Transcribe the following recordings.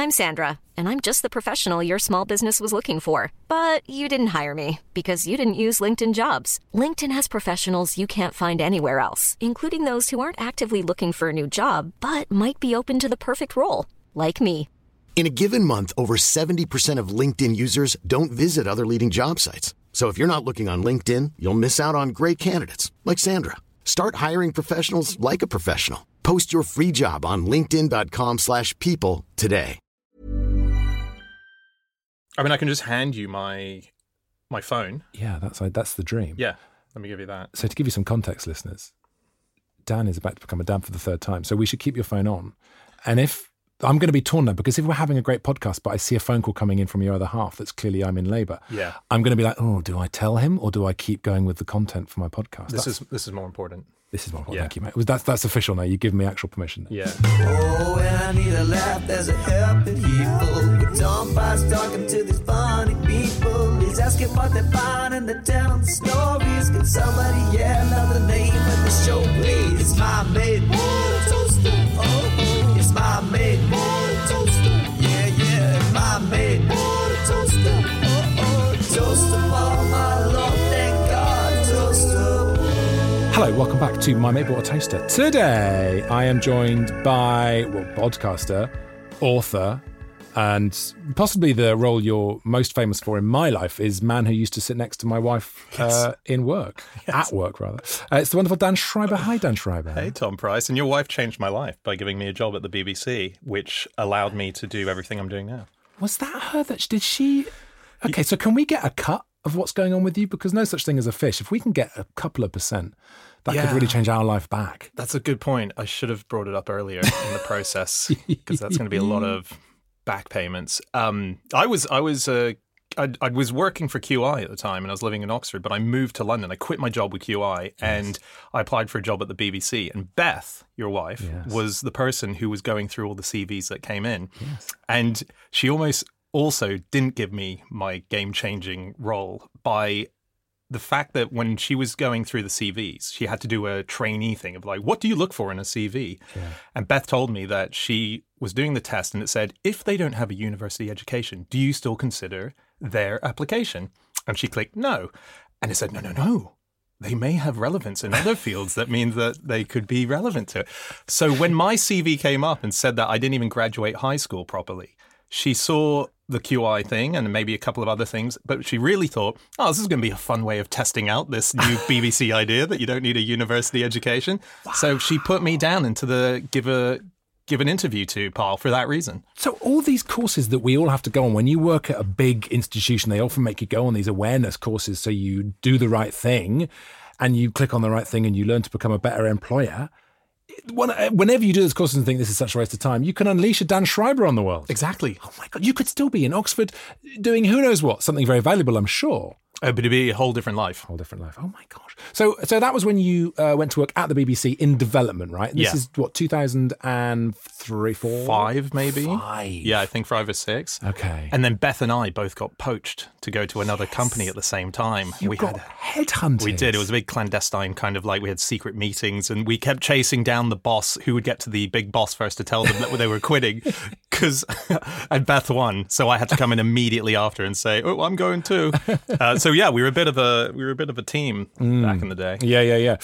I'm Sandra, and I'm just the professional your small business was looking for. But you didn't hire me because you didn't use LinkedIn Jobs. LinkedIn has professionals you can't find anywhere else, including those who aren't actively looking for a new job, but might be open to the perfect role, like me. In a given month, over 70% of LinkedIn users don't visit other leading job sites. So if you're not looking on LinkedIn, you'll miss out on great candidates like Sandra. Start hiring professionals like a professional. Post your free job on linkedin.com/people today. I mean, I can just hand you my phone. Yeah, that's the dream. Yeah, let me give you that. So to give you some context, listeners, Dan is about to become a dad for the third time. So we should keep your phone on. And if I'm going to be torn now, because if we're having a great podcast, but I see a phone call coming in from your other half that's clearly I'm in labour, yeah, I'm going to be like, oh, do I tell him or do I keep going with the content for my podcast? This is more important. This is more important. Yeah. Thank you, mate. That's official now. You give me actual permission. Yeah. Oh, when I need a laugh, there's a helping people. With Tom Price talking to these funny people. He's asking what they find and they're telling the stories. Can somebody yell out the name of the show, please? It's my mate, water toaster. Oh, it's my mate, water toaster. Yeah, yeah, it's my mate, water toaster. Oh, toaster for my love, thank God, toaster. Hello, welcome back to My Mate Bought a Toaster. Today, I am joined by, podcaster, author, and possibly the role you're most famous for in my life is man who used to sit next to my wife in work, at work rather. It's the wonderful Dan Schreiber. Hi, Dan Schreiber. Hey, Tom Price. And your wife changed my life by giving me a job at the BBC, which allowed me to do everything I'm doing now. Was that her? Did she? Okay, so can we get a cut of what's going on with you? Because no such thing as a fish. If we can get a couple of percent, that could really change our life back. That's a good point. I should have brought it up earlier in the process because that's going to be a lot of back payments. I was working for QI at the time and I was living in Oxford, but I moved to London. I quit my job with QI and I applied for a job at the BBC. And Beth, your wife, was the person who was going through all the CVs that came in. Yes. And she almost also didn't give me my game-changing role by the fact that when she was going through the CVs, she had to do a trainee thing of like, what do you look for in a CV? Yeah. And Beth told me that she was doing the test and it said, if they don't have a university education, do you still consider their application? And she clicked no. And it said, no. They may have relevance in other fields that means that they could be relevant to it. So when my CV came up and said that I didn't even graduate high school properly, she saw the QI thing and maybe a couple of other things, but she really thought, oh, this is going to be a fun way of testing out this new BBC idea that you don't need a university education. Wow. So she put me down into the give an interview to pile for that reason. So all these courses that we all have to go on, when you work at a big institution, they often make you go on these awareness courses so you do the right thing and you click on the right thing and you learn to become a better employer. Whenever you do those courses and think this is such a waste of time, you can unleash a Dan Schreiber on the world. Exactly. Oh my God, you could still be in Oxford doing who knows what, something very valuable, I'm sure. But it'd be a whole different life. Oh my gosh. So that was when you went to work at the BBC in development, right? This is what, 2003, 4? 5 maybe? 5. Yeah, I think 5 or 6. Okay. And then Beth and I both got poached to go to another company at the same time. We got headhunted. We did. It was a big clandestine kind of like we had secret meetings and we kept chasing down the boss who would get to the big boss first to tell them that they were quitting and Beth won. So I had to come in immediately after and say, oh, I'm going too. So yeah, we were a bit of a team back in the day. Yeah.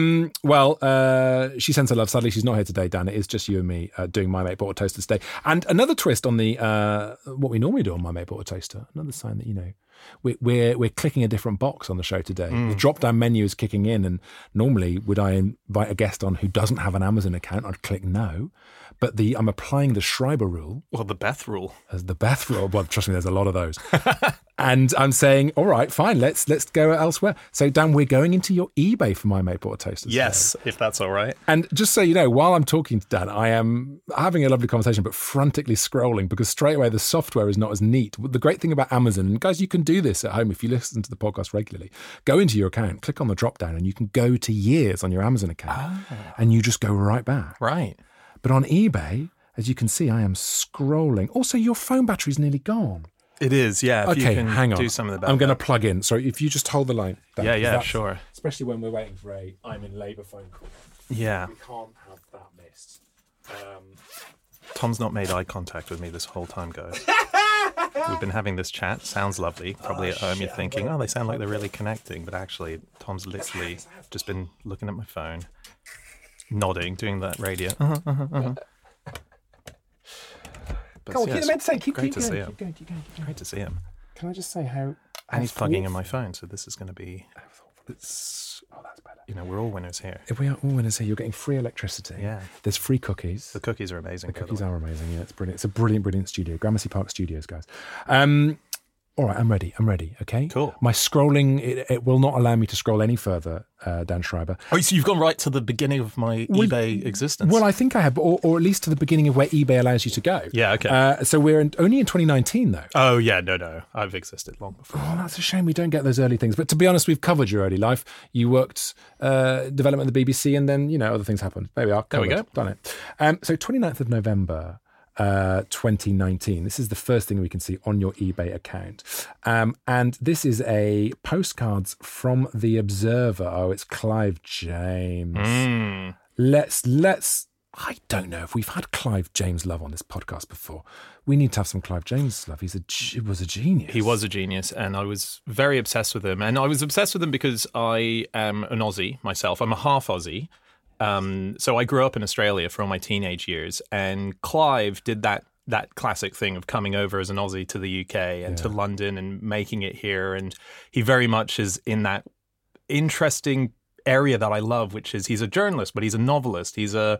She sends her love. Sadly, she's not here today, Dan. It is just you and me doing My Mate Bought a Toaster today. And another twist on the what we normally do on My Mate Bought a Toaster. Another sign that we're clicking a different box on the show today. The drop-down menu is kicking in, and normally would I invite a guest on who doesn't have an Amazon account, I'd click no. But I'm applying the Schreiber rule. Well, the Beth rule. As the Beth rule. Well, trust me, there's a lot of those. And I'm saying, all right, fine, let's go elsewhere. So, Dan, we're going into your eBay for My Mate Bought a Toaster. Yes, if that's all right. And just so you know, while I'm talking to Dan, I am having a lovely conversation, but frantically scrolling because straight away the software is not as neat. The great thing about Amazon, and guys, you can do this at home if you listen to the podcast regularly. Go into your account, click on the drop down, and you can go to years on your Amazon account, and you just go right back. Right. But on eBay, as you can see, I am scrolling. Also, your phone battery's nearly gone. It is, yeah. Okay, you can hang on. Do some of the I'm going to plug in. So if you just hold the line. Yeah, sure. Especially when we're waiting for I'm in labour phone call. Yeah. We can't have that missed. Tom's not made eye contact with me this whole time, guys. We've been having this chat. Sounds lovely. Probably at home you're thinking, oh, they sound like they're really connecting. But actually, Tom's literally just been looking at my phone, nodding, doing that radio. But Go on, keep the meds saying. Great to see him. Keep going. Great to see him. Can I just say how... And he's plugging in my phone, so this is going to be... Oh, that's better. You know, we're all winners here. If we are all winners here, you're getting free electricity. Yeah. There's free cookies. The cookies are amazing. The cookies are amazing. Yeah, it's brilliant. It's a brilliant studio. Gramercy Park Studios, guys. All right, I'm ready. Okay. Cool. My scrolling, it will not allow me to scroll any further, Dan Schreiber. Oh, so you've gone right to the beginning of my eBay existence. Well, I think I have, or at least to the beginning of where eBay allows you to go. Yeah, okay. So we're only in 2019, though. Oh, yeah, no. I've existed long before. Oh, that's a shame we don't get those early things. But to be honest, we've covered your early life. You worked development at the BBC, and then, other things happened. There we are. Covered. There we go. Done it. So 29th of November... 2019. This is the first thing we can see on your eBay account. And this is a postcards from The Observer. Oh, it's Clive James. Let's I don't know if we've had Clive James love on this podcast before. We need to have some Clive James love. He was a genius. He was a genius, and I was very obsessed with him. And I was obsessed with him because I am an Aussie myself. I'm a half Aussie. So I grew up in Australia for all my teenage years, and Clive did that classic thing of coming over as an Aussie to the UK and to London and making it here. And he very much is in that interesting area that I love, which is he's a journalist, but he's a novelist. He's a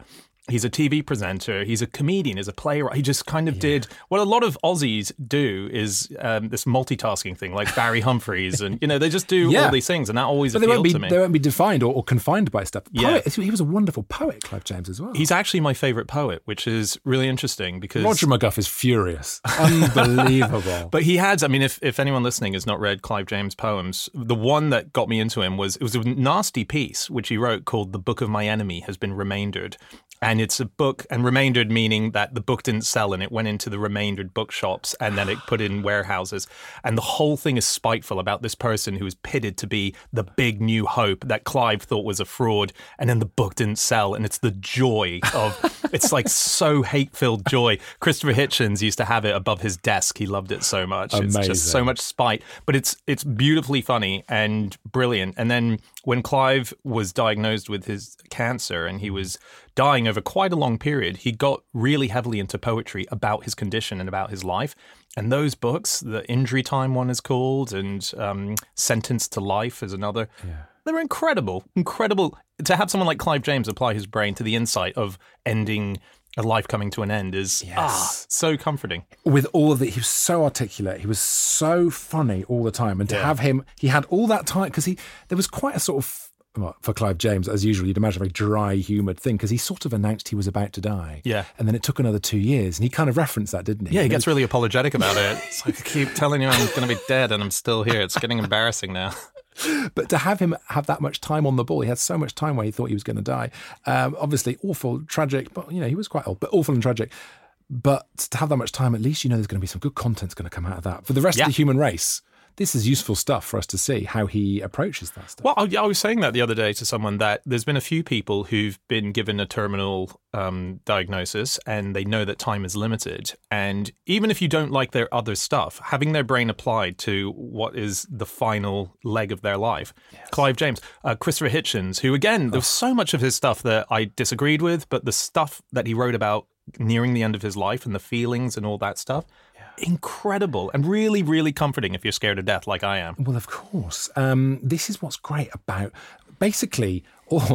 TV presenter. He's a comedian. He's a playwright. He just kind of did what a lot of Aussies do is this multitasking thing, like Barry Humphries, and they just do all these things, and that always appealed to me. They won't be defined or confined by stuff. He was a wonderful poet, Clive James, as well. He's actually my favourite poet, which is really interesting because Roger McGuff is furious, unbelievable. But he had, if anyone listening has not read Clive James' poems, the one that got me into him was a nasty piece which he wrote called "The Book of My Enemy Has Been Remaindered." And it's a book, and remaindered meaning that the book didn't sell and it went into the remaindered bookshops and then it put in warehouses. And the whole thing is spiteful about this person who was pitted to be the big new hope that Clive thought was a fraud. And then the book didn't sell. And it's the joy of, it's like so hate-filled joy. Christopher Hitchens used to have it above his desk. He loved it so much. Amazing. It's just so much spite. But it's beautifully funny and brilliant. And then when Clive was diagnosed with his cancer and he was dying over quite a long period, he got really heavily into poetry about his condition and about his life. And those books, the Injury Time one is called, and Sentenced to Life is another. Yeah. They're incredible. Incredible. To have someone like Clive James apply his brain to the insight of ending a life coming to an end is so comforting. With all of it, he was so articulate. He was so funny all the time. And to have him, he had all that time, because there was quite a sort of, well, for Clive James, as usual, you'd imagine a very dry, humoured thing, because he sort of announced he was about to die. Yeah. And then it took another 2 years, and he kind of referenced that, didn't he? Yeah, he gets really apologetic about it. It's like, I keep telling you I'm going to be dead, and I'm still here. It's getting embarrassing now. But to have him have that much time on the ball, he had so much time where he thought he was going to die. Obviously, awful, tragic, but, he was quite old, but awful and tragic. But to have that much time, at least there's going to be some good content's going to come out of that. For the rest of the human race, this is useful stuff for us to see how he approaches that stuff. Well, I was saying that the other day to someone, that there's been a few people who've been given a terminal diagnosis and they know that time is limited. And even if you don't like their other stuff, having their brain applied to what is the final leg of their life. Yes. Clive James, Christopher Hitchens, who, again, there was so much of his stuff that I disagreed with, but the stuff that he wrote about nearing the end of his life and the feelings and all that stuff, incredible and really, really comforting if you're scared to death like I am. Well, of course. This is what's great about basically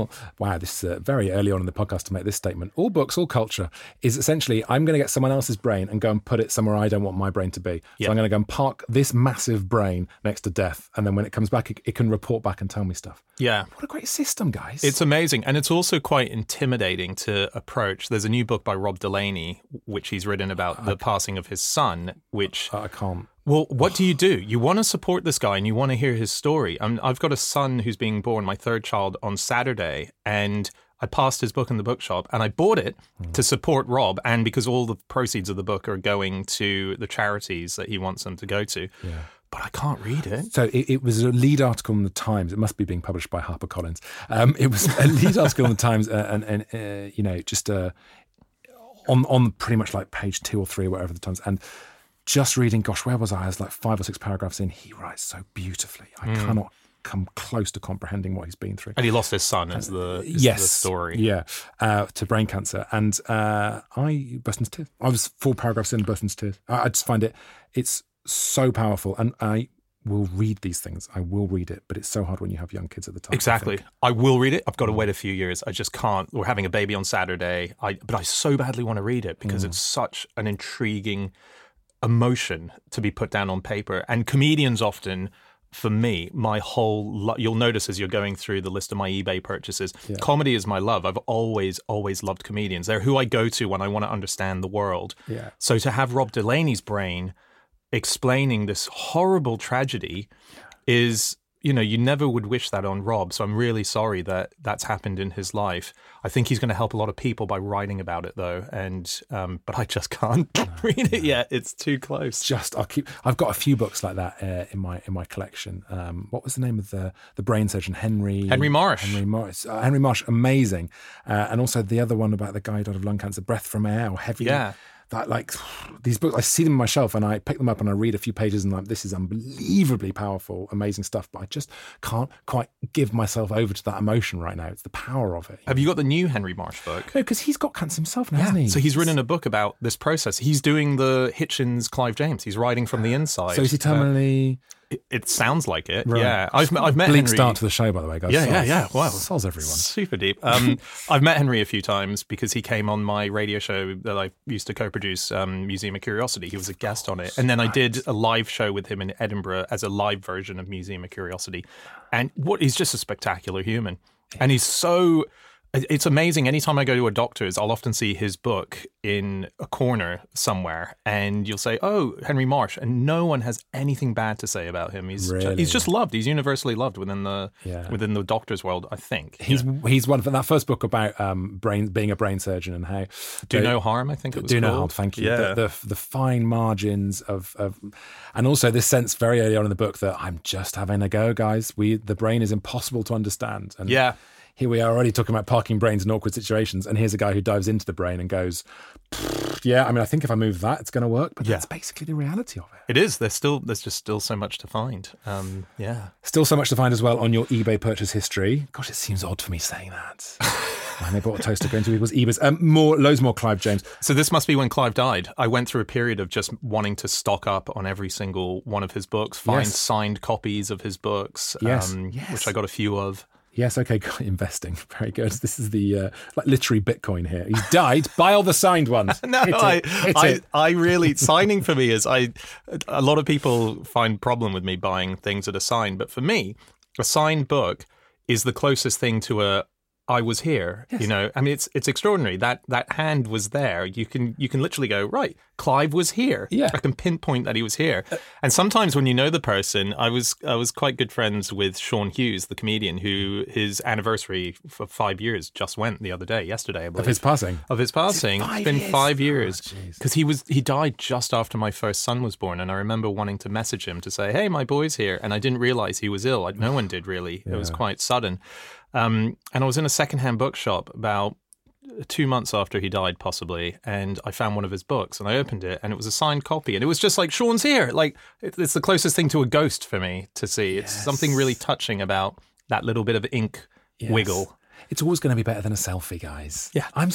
this is very early on in the podcast to make this statement. All books, all culture is essentially, I'm going to get someone else's brain and go and put it somewhere I don't want my brain to be. So I'm going to go and park this massive brain next to death. And then when it comes back, it can report back and tell me stuff. Yeah. What a great system, guys. It's amazing. And it's also quite intimidating to approach. There's a new book by Rob Delaney, which he's written about the passing of his son, which... I can't. Well, what do? You want to support this guy and you want to hear his story. I've got a son who's being born, my third child, on Saturday, and I passed his book in the bookshop and I bought it to support Rob, and because all the proceeds of the book are going to the charities that he wants them to go to. Yeah. But I can't read it. So it was a lead article in the Times. It must be being published by HarperCollins. It was a lead article in the Times, and just a... on pretty much like page 2 or 3 or whatever the times, and just reading, gosh, where was I? I was like 5 or 6 paragraphs in. He writes so beautifully. I cannot come close to comprehending what he's been through. And he lost his son is the story. Yeah, to brain cancer. And I burst into tears. I was 4 paragraphs in, burst into tears. I just find it's so powerful. And I will read these things. I will read it, but it's so hard when you have young kids at the time. Exactly. I will read it. I've got to wait a few years. I just can't. We're having a baby on Saturday. But I so badly want to read it because it's such an intriguing emotion to be put down on paper. And comedians often, for me, my whole you'll notice as you're going through the list of my eBay purchases, comedy is my love. I've always loved comedians. They're who I go to when I want to understand the world. Yeah. So to have Rob Delaney's brain explaining this horrible tragedy is, you never would wish that on Rob. So I'm really sorry that that's happened in his life. I think he's going to help a lot of people by writing about it, though. And but I just can't read it yet. It's too close. I've got a few books like that in my collection. What was the name of the brain surgeon? Henry Marsh. Henry Marsh, amazing. And also the other one about the guy who died of lung cancer, Breath from Air, or Heavy. Yeah. That, like, these books, I see them on my shelf and I pick them up and I read a few pages and this is unbelievably powerful, amazing stuff. But I just can't quite give myself over to that emotion right now. It's the power of it. Have you got the new Henry Marsh book? No, because he's got cancer himself now, hasn't he? So he's written a book about this process. He's doing the Hitchens Clive James. He's writing from the inside. So is he terminally... It sounds like it, right. yeah. I've met Bleak Henry. Start to the show, by the way, guys. Yeah. Wow. Soz everyone. Super deep. I've met Henry a few times because he came on my radio show that I used to co-produce, Museum of Curiosity. He was a guest on it. And then I did a live show with him in Edinburgh as a live version of Museum of Curiosity. And he's just a spectacular human. And he's so... It's amazing. Anytime I go to a doctor's, I'll often see his book in a corner somewhere, and you'll say, "Oh, Henry Marsh," and no one has anything bad to say about him. He's just loved. He's universally loved within the doctor's world, I think. He's one for that first book about being a brain surgeon and how do no harm. I think it was do no harm. Thank you. Yeah. The fine margins of and also this sense very early on in the book that I'm just having a go, guys. The brain is impossible to understand. And here we are already talking about parking brains in awkward situations, and here's a guy who dives into the brain and goes, I think if I move that, it's going to work. But that's basically the reality of it. It is. There's just still so much to find. Still so much to find as well on your eBay purchase history. Gosh, it seems odd for me saying that. I bought a toaster going to people's eBays. Loads more Clive James. So this must be when Clive died. I went through a period of just wanting to stock up on every single one of his books, find signed copies of his books, which I got a few of. Yes, okay, investing. Very good. This is the literary Bitcoin here. He's died. Buy all the signed ones. No, I really, signing for me is, a lot of people find problem with me buying things that are signed. But for me, a signed book is the closest thing to I was here, Yes. It's extraordinary. That hand was there. You can literally go, right, Clive was here. Yeah. I can pinpoint that he was here. And sometimes when you know the person, I was quite good friends with Sean Hughes, the comedian, who his anniversary for 5 years just went yesterday, I believe. Of his passing. It's been 5 years. Because he died just after my first son was born. And I remember wanting to message him to say, hey, my boy's here. And I didn't realize he was ill. No one did really. It was quite sudden. And I was in a secondhand bookshop about 2 months after he died, possibly, and I found one of his books, and I opened it, and it was a signed copy, and it was just like, Sean's here. Like, it's the closest thing to a ghost for me to see. It's something really touching about that little bit of ink wiggle. It's always going to be better than a selfie, guys. Yeah. I'm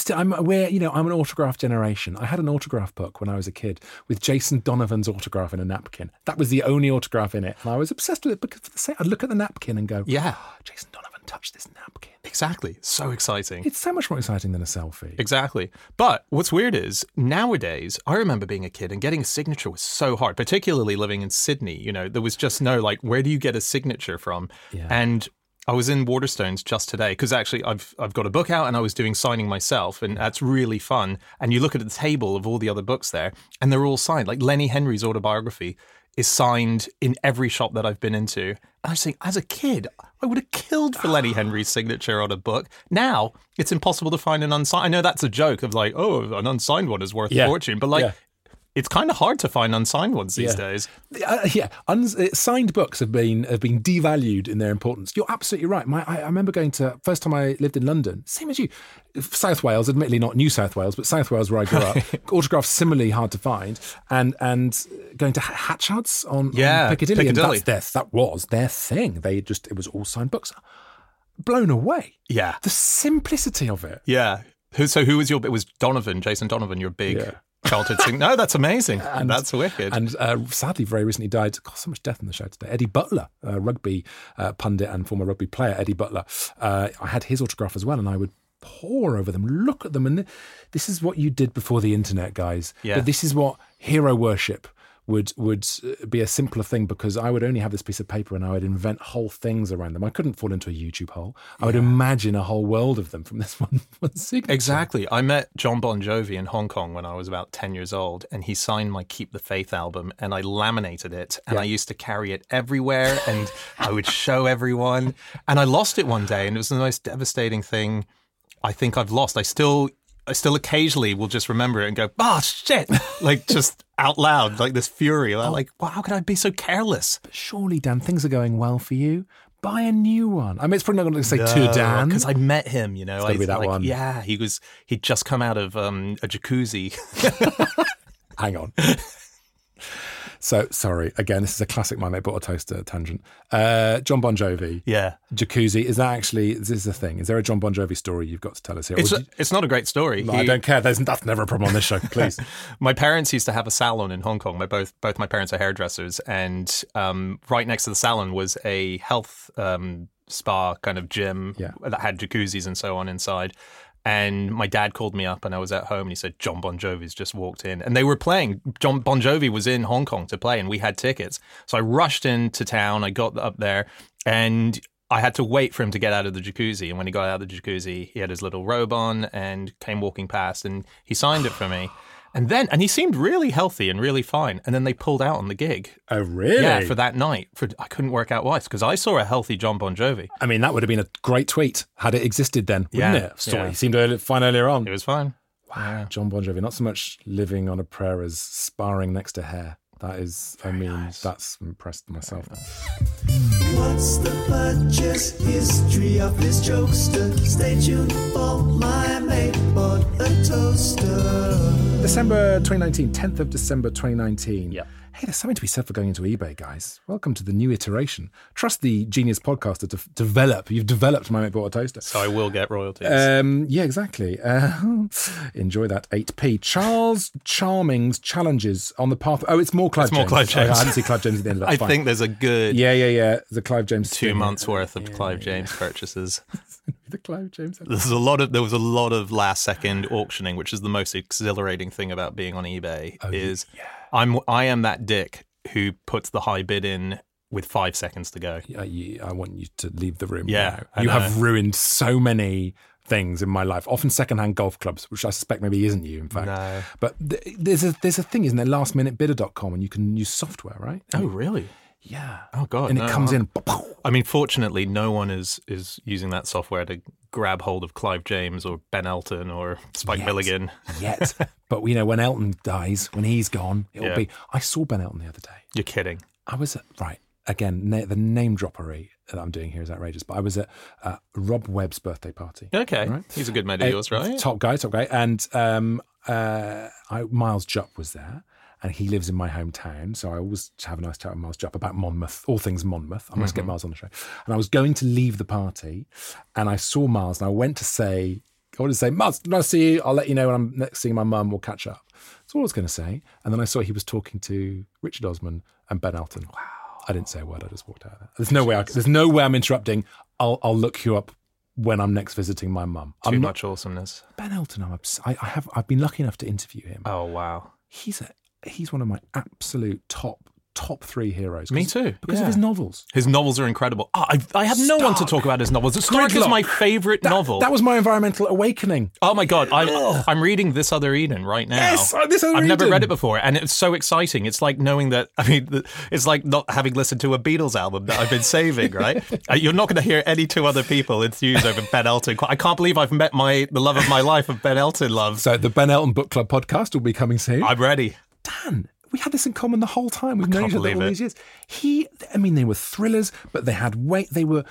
an autograph generation. I had an autograph book when I was a kid with Jason Donovan's autograph in a napkin. That was the only autograph in it. And I was obsessed with it because I'd look at the napkin and go, Jason Donovan touched this napkin. Exactly. So exciting. It's so much more exciting than a selfie. Exactly. But what's weird is nowadays, I remember being a kid and getting a signature was so hard, particularly living in Sydney. There was just no, where do you get a signature from? Yeah. And I was in Waterstones just today because actually I've got a book out and I was doing signing myself, and that's really fun. And you look at the table of all the other books there and they're all signed. Like Lenny Henry's autobiography is signed in every shop that I've been into. And I was saying, as a kid, I would have killed for Lenny Henry's signature on a book. Now it's impossible to find an unsigned. I know that's a joke of an unsigned one is worth a fortune, but it's kind of hard to find unsigned ones these days. Signed books have been devalued in their importance. You're absolutely right. I remember going to, first time I lived in London, same as you, South Wales, admittedly not New South Wales, but South Wales where I grew up. Autographs similarly hard to find, and going to Hatchard's on Piccadilly, and that was their thing. It was all signed books. Blown away. Yeah, the simplicity of it. Yeah. Who was it was Jason Donovan, your big childhood singer. No, that's amazing. And that's wicked. And sadly, very recently died. God, so much death in the show today. Eddie Butler, rugby pundit and former rugby player, Eddie Butler. I had his autograph as well, and I would pore over them, look at them, and this is what you did before the internet, guys. Yeah. But this is what hero worship would be a simpler thing, because I would only have this piece of paper and I would invent whole things around them. I couldn't fall into a YouTube hole. I would imagine a whole world of them from this one signature. Exactly. I met John Bon Jovi in Hong Kong when I was about 10 years old, and he signed my Keep the Faith album, and I laminated it, and I used to carry it everywhere, and I would show everyone. And I lost it one day, and it was the most devastating thing I think I've lost. I still occasionally will just remember it and go, oh, shit, like just out loud, like this fury. Like, wow, how could I be so careless? But surely, Dan, things are going well for you. Buy a new one. I mean, it's probably not going to say to Dan. Because I met him, you know. It's got to be that one. Yeah, he'd just come out of a jacuzzi. Hang on. So, sorry, again, this is a classic My Mate Bought a Toaster tangent. John Bon Jovi. Yeah. Jacuzzi, is this a thing? Is there a John Bon Jovi story you've got to tell us here? It's not a great story. I don't care. That's never a problem on this show, please. My parents used to have a salon in Hong Kong. Both my parents are hairdressers, and right next to the salon was a health spa kind of gym that had jacuzzis and so on inside. And my dad called me up and I was at home and he said, John Bon Jovi's just walked in. And they were playing. John Bon Jovi was in Hong Kong to play and we had tickets. So I rushed into town. I got up there and I had to wait for him to get out of the jacuzzi. And when he got out of the jacuzzi, he had his little robe on and came walking past and he signed it for me. And he seemed really healthy and really fine. And then they pulled out on the gig. Oh, really? Yeah, for that night. I couldn't work out why. Because I saw a healthy John Bon Jovi. I mean, that would have been a great tweet had it existed then, wouldn't it? Story. He seemed fine earlier on. It was fine. Wow. Yeah. John Bon Jovi, not so much living on a prayer as sparring next to hair. That is, nice. That's impressed myself. What's the purchase history of this jokester? Stay tuned for My Mate Bought a Toaster. December 2019, 10th of December 2019. Yeah. Hey, there's something to be said for going into eBay, guys. Welcome to the new iteration. Trust the genius podcaster to develop. You've developed My Mate Bought a Toaster. So I will get royalties. Yeah, exactly. Enjoy that 8p. Charles Charming's challenges on the path. Oh, it's more Clive James. More Clive James. I didn't see Clive James at the end of that. I think there's a good... Yeah. The Clive James 2 months worth of Clive James purchases. The Clive James. There was a lot of last second auctioning, which is the most exhilarating thing about being on eBay. I am that dick who puts the high bid in with 5 seconds to go. I want you to leave the room. Yeah, now. You have ruined so many things in my life. Often secondhand golf clubs, which I suspect maybe isn't you, in fact. No. But there's a thing, isn't there? Lastminutebidder.com, and you can use software, right? Oh, really? Yeah. Oh, God. And it comes in. I mean, fortunately, no one is using that software to grab hold of Clive James or Ben Elton or Spike Milligan. Yet. But, when Elton dies, when he's gone, it'll be... I saw Ben Elton the other day. You're kidding. I was at... Right. Again, the name droppery that I'm doing here is outrageous. But I was at Rob Webb's birthday party. Okay. Right? He's a good mate of yours, right? Top guy. And Miles Jupp was there. And he lives in my hometown, so I always have a nice chat with Miles Jupp about Monmouth, all things Monmouth. I must get Miles on the show. And I was going to leave the party, and I saw Miles, and I wanted to say, Miles, nice to see you. I'll let you know when I'm next seeing my mum. We'll catch up. That's all I was going to say. And then I saw he was talking to Richard Osman and Ben Elton. Wow. I didn't say a word. I just walked out of there. There's no way I'm interrupting. I'll look you up when I'm next visiting my mum. Too much awesomeness. Ben Elton, I've been lucky enough to interview him. Oh, wow. He's one of my absolute top 3 heroes. Me too. Because of his novels. His novels are incredible. I have no one to talk about his novels. Stark is my favourite novel. That was my environmental awakening. Oh my God. I'm reading This Other Eden right now. Yes, This Other Eden. I've never read it before and it's so exciting. It's like knowing that, it's like not having listened to a Beatles album that I've been saving, right? You're not going to hear any 2 other people enthuse over Ben Elton. I can't believe I've met the love of my life of Ben Elton love. So the Ben Elton Book Club podcast will be coming soon. I'm ready. Dan, we had this in common the whole time. We've known each other all these years. They were thrillers, but they had weight. They were,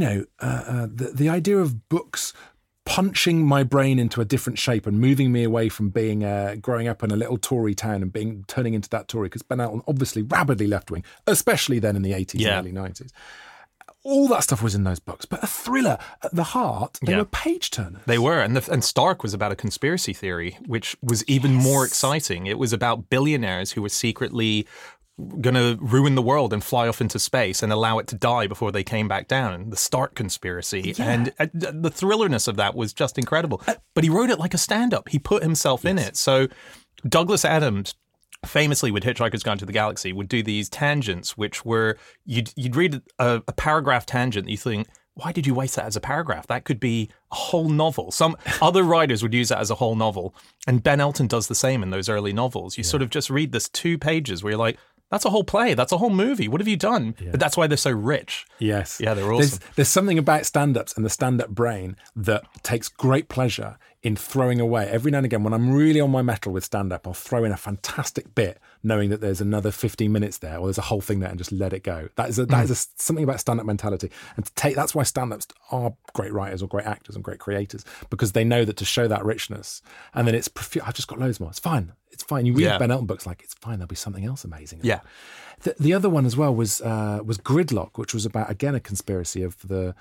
the idea of books punching my brain into a different shape and moving me away from being growing up in a little Tory town and turning into that Tory, because Ben Elton, obviously rabidly left-wing, especially then in the 80s and early 90s. All that stuff was in those books, but a thriller at the heart. They were page-turners. They were, and Stark was about a conspiracy theory, which was even more exciting. It was about billionaires who were secretly going to ruin the world and fly off into space and allow it to die before they came back down. The Stark conspiracy. Yeah. And the thrillerness of that was just incredible. But he wrote it like a stand-up. He put himself in it. So Douglas Adams, famously with Hitchhiker's Guide to the Galaxy, would do these tangents, which were, you'd read a paragraph tangent and you think, why did you waste that as a paragraph? That could be a whole novel. Some other writers would use that as a whole novel. And Ben Elton does the same in those early novels. You sort of just read this 2 pages where you're like, that's a whole play. That's a whole movie. What have you done? Yeah. But that's why they're so rich. Yes. Yeah, they're awesome. There's something about stand-ups and the stand-up brain that takes great pleasure in throwing away. Every now and again, when I'm really on my mettle with stand-up, I'll throw in a fantastic bit knowing that there's another 15 minutes there or there's a whole thing there and just let it go. That is something about stand-up mentality. And that's why stand-ups are great writers or great actors and great creators, because they know that to show that richness, and then it's, I've just got loads more. It's fine. It's fine. You read Ben Elton books, like, it's fine. There'll be something else amazing. Yeah. The other one as well was Gridlock, which was about, again, a conspiracy of the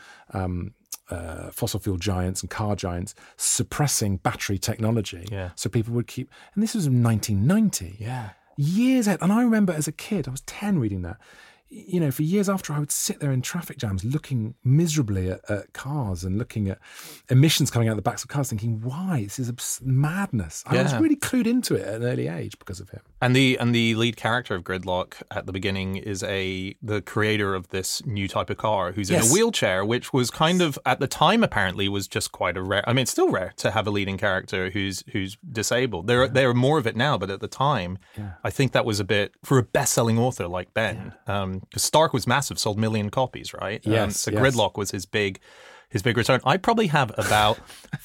fossil fuel giants and car giants suppressing battery technology. Yeah. So people would keep... And this was in 1990. Yeah. Years ahead. And I remember as a kid, I was 10 reading that. You know, for years after, I would sit there in traffic jams looking miserably at cars and looking at emissions coming out of the backs of cars, thinking, why? This is madness. I was really clued into it at an early age because of him. And the lead character of Gridlock at the beginning is the creator of this new type of car who's in a wheelchair, which was kind of, at the time apparently, was just quite a rare... I mean, it's still rare to have a leading character who's disabled. There are more of it now, but at the time, I think that was a bit... For a best-selling author like Ben... because Stark was massive, sold 1 million copies, right? So Gridlock was his big return. I probably have about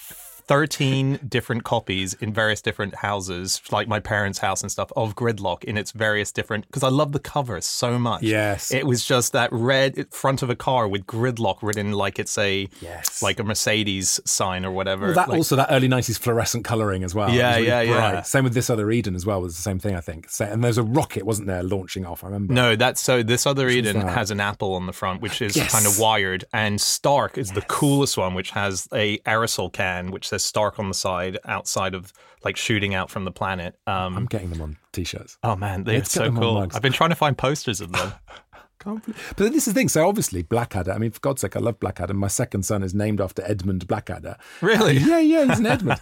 13 different copies in various different houses, like my parents' house and stuff, of Gridlock in its various different... Because I love the cover so much. Yes. It was just that red front of a car with Gridlock written like it's like a Mercedes sign or whatever. Well, also that early 90s fluorescent colouring as well. Yeah. Same with This Other Eden as well, was the same thing, I think. And there's a rocket, wasn't there, launching off, I remember. No, This Other Eden has an apple on the front, which is kind of wired. And Stark is the coolest one, which has a aerosol can, which says Stark on the side, outside of, like, shooting out from the planet. I'm getting them on T-shirts. Oh man, they're so cool. I've been trying to find posters of them. But this is the thing. So obviously Blackadder, I mean, for God's sake, I love Blackadder. My second son is named after Edmund Blackadder. Really? Yeah, he's an Edmund.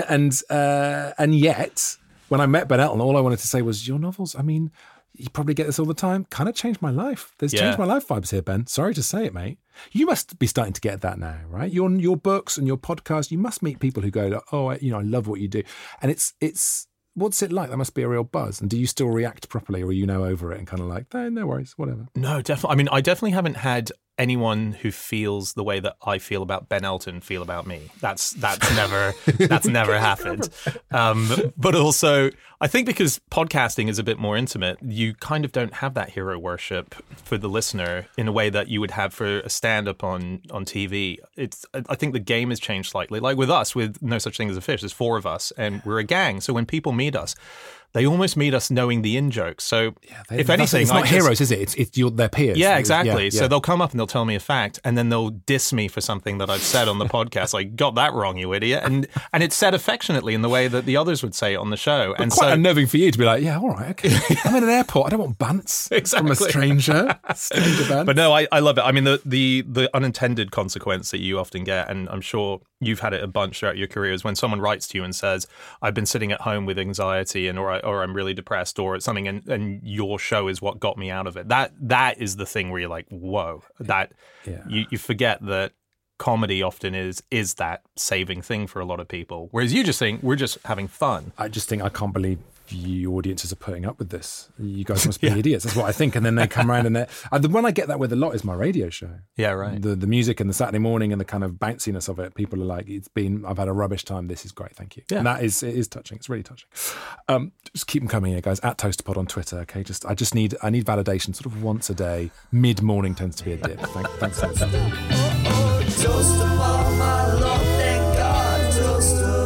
and yet, when I met Ben Elton, all I wanted to say was, your novels, I mean, you probably get this all the time, kind of changed my life. There's changed my life vibes here, Ben. Sorry to say it, mate. You must be starting to get that now, right? Your books and your podcast, you must meet people who go, oh, I love what you do. And it's what's it like? That must be a real buzz. And do you still react properly, or are you now over it and kind of like, no worries, whatever? No, definitely. I mean, I definitely haven't had anyone who feels the way that I feel about Ben Elton feel about me. That's never happened. But also, I think because podcasting is a bit more intimate, you kind of don't have that hero worship for the listener in a way that you would have for a stand-up on TV. I think the game has changed slightly. Like with us, with No Such Thing as a Fish, there's 4 of us, and we're a gang. So when people meet us, they almost meet us knowing the in-jokes. So if anything... It's not heroes, is it? It's their peers. Yeah, exactly. Yeah. So they'll come up and they'll tell me a fact, and then they'll diss me for something that I've said on the podcast. Like, got that wrong, you idiot. And it's said affectionately in the way that the others would say it on the show. But quite unnerving for you to be like, yeah, all right, okay. I'm in an airport. I don't want bants from a stranger. Stranger bants. But no, I love it. I mean, the unintended consequence that you often get, and I'm sure you've had it a bunch throughout your career, is when someone writes to you and says, I've been sitting at home with anxiety or I'm really depressed or something, and your show is what got me out of it. That is the thing where you're like, whoa, you forget that comedy often is that saving thing for a lot of people. Whereas you just think we're just having fun. I just think I can't believe you audiences are putting up with this. You guys must be idiots. That's what I think. And then they come around and the one I get that with a lot is my radio show. Yeah, right. The music and the Saturday morning and the kind of bounciness of it. People are like, I've had a rubbish time. This is great. Thank you. Yeah. And it is touching. It's really touching. Just keep them coming here, guys. @ToasterPod on Twitter. Okay. I need validation sort of once a day. Mid-morning tends to be a dip. Thanks so much. ToasterPod, my lord, thank God, ToasterPod.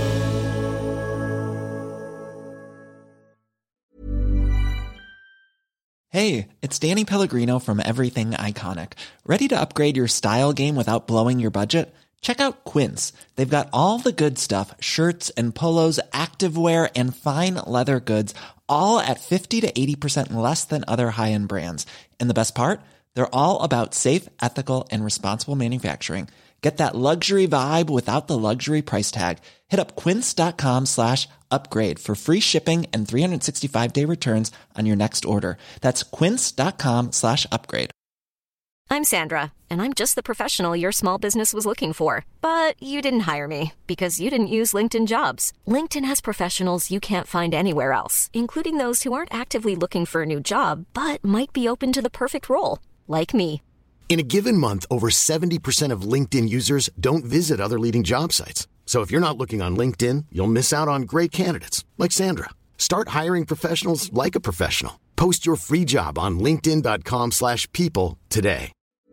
Hey, it's Danny Pellegrino from Everything Iconic. Ready to upgrade your style game without blowing your budget? Check out Quince. They've got all the good stuff, shirts and polos, activewear, and fine leather goods, all at 50 to 80% less than other high-end brands. And the best part? They're all about safe, ethical, and responsible manufacturing. Get that luxury vibe without the luxury price tag. Hit up quince.com/upgrade for free shipping and 365-day returns on your next order. That's quince.com/upgrade. I'm Sandra, and I'm just the professional your small business was looking for. But you didn't hire me because you didn't use LinkedIn Jobs. LinkedIn has professionals you can't find anywhere else, including those who aren't actively looking for a new job, but might be open to the perfect role, like me. In a given month, over 70% of LinkedIn users don't visit other leading job sites. So if you're not looking on LinkedIn, you'll miss out on great candidates like Sandra. Start hiring professionals like a professional. Post your free job on linkedin.com/people today.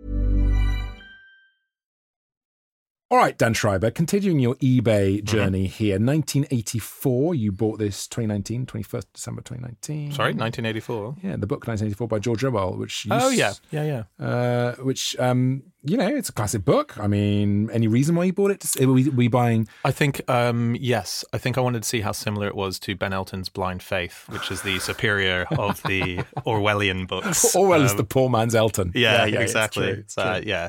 All right, Dan Schreiber, continuing your eBay journey here. 1984, you bought this 2019, 21st December 2019. Sorry, 1984? Yeah, the book 1984 by George Orwell, which... which, it's a classic book. I mean, any reason why you bought it? Were you buying... I think, yes. I think I wanted to see how similar it was to Ben Elton's Blind Faith, which is the superior of the Orwellian books. Orwell is the poor man's Elton. Yeah, exactly. It's true. Yeah.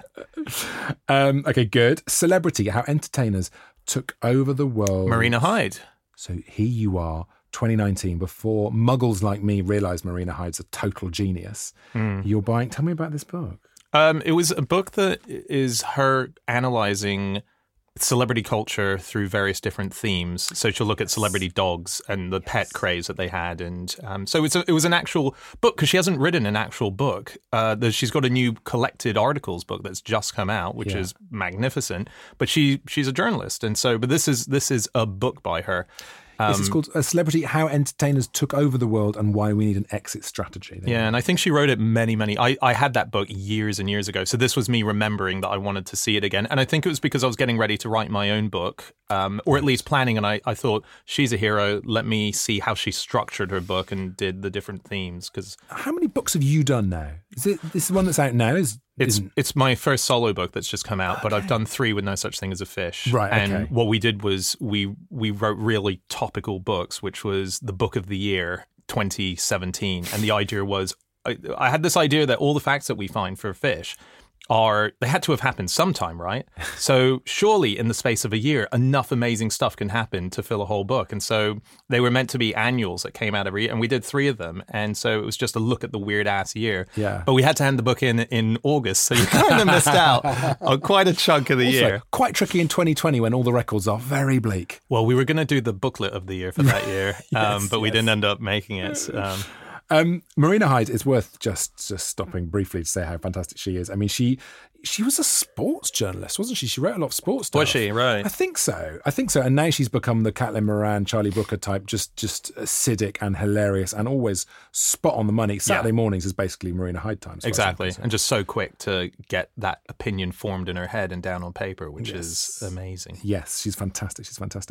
Okay, good. Celebrity, how entertainers took over the world. Marina Hyde. So here you are, 2019, before muggles like me realised Marina Hyde's a total genius. You're buying... Tell me about this book. It was a book that is her analysing celebrity culture through various different themes. So she'll look at celebrity dogs and the pet craze that they had. And so it was an actual book because she hasn't written an actual book. She's got a new collected articles book that's just come out, which is magnificent. But she's a journalist. And so, but this is a book by her. This is called Celebrity, How Entertainers Took Over the World and Why We Need an Exit Strategy. And I think she wrote it I had that book years and years ago. So this was me remembering that I wanted to see it again. And I think it was because I was getting ready to write my own book, or at least planning. And I thought, she's a hero. Let me see how she structured her book and did the different themes. Because how many books have you done now? Is it this one that's out now? It's my first solo book that's just come out, but I've done 3 with No Such Thing as a Fish. Right, okay. And what we did was we wrote really topical books, which was the book of the year 2017. And the idea was, I had this idea that all the facts that we find for fish they had to have happened sometime, right? So surely in the space of a year, enough amazing stuff can happen to fill a whole book. And so they were meant to be annuals that came out every year, and we did 3 of them. And so it was just a look at the weird ass year. Yeah. But we had to hand the book in August, so you kind of missed out on quite a chunk of the year. Quite tricky in 2020 when all the records are very bleak. Well, we were going to do the booklet of the year for that year, but we didn't end up making it. Marina Hyde, it's worth just stopping briefly to say how fantastic she is. I mean, she was a sports journalist, wasn't she? She wrote a lot of sports stuff. Was she? Right. I think so. And now she's become the Caitlin Moran, Charlie Brooker type, just acidic and hilarious and always spot on the money. Saturday mornings is basically Marina Hyde time. Exactly. And just so quick to get that opinion formed in her head and down on paper, which is amazing. Yes, she's fantastic.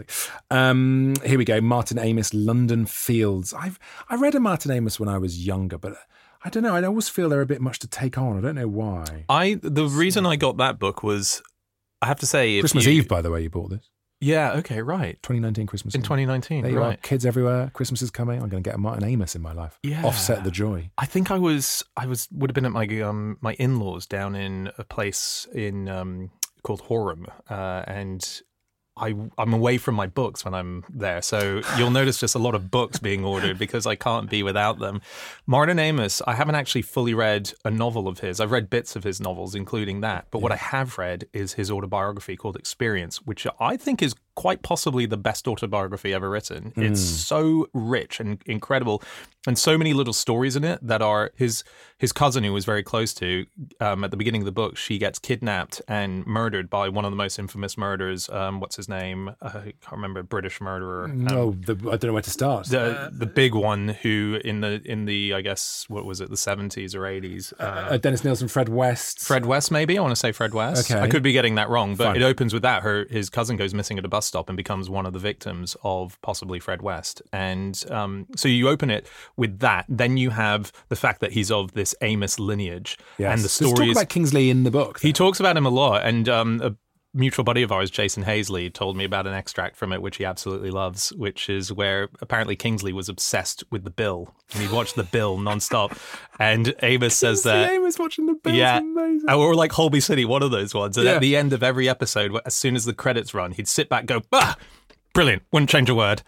Here we go. Martin Amis, London Fields. I read a Martin Amis when I was younger, but I don't know. I always feel they're a bit much to take on. I don't know why. The reason I got that book was, I have to say... Christmas Eve, by the way, you bought this. Yeah, okay, right. 2019 Christmas Eve. In 2019, there you are. Kids everywhere. Christmas is coming. I'm going to get a Martin Amis in my life. Yeah. Offset the joy. I think I would have been at my in-laws down in a place in called Horham, and I'm away from my books when I'm there, so you'll notice just a lot of books being ordered because I can't be without them. Martin Amis, I haven't actually fully read a novel of his. I've read bits of his novels, including that, but what I have read is his autobiography called Experience, which I think is quite possibly the best autobiography ever written. It's so rich and incredible, and so many little stories in it that are his cousin, who was very close to, at the beginning of the book, she gets kidnapped and murdered by one of the most infamous murderers. What's his name? I can't remember. British murderer. I don't know where to start. The big one who in the I guess, what was it, the 70s or 80s? Dennis Nielsen, Fred West. Fred West, maybe? I want to say Fred West. Okay. I could be getting that wrong, but Fine. it opens with that. His cousin goes missing at a bus stop and becomes one of the victims of possibly Fred West. And so you open it with that. Then you have the fact that he's of this Amos lineage. Yes. And the Let's stories... talk about Kingsley in the book. He talks about him a lot. And a mutual buddy of ours, Jason Hazley, told me about an extract from it, which he absolutely loves, which is where apparently Kingsley was obsessed with The Bill. And he'd watch The Bill nonstop. And Amos says that... Amos watching The Bill. Yeah. It's amazing. Or like Holby City, one of those ones. And Yeah. at the end of every episode, as soon as the credits run, he'd sit back and go, brilliant, wouldn't change a word.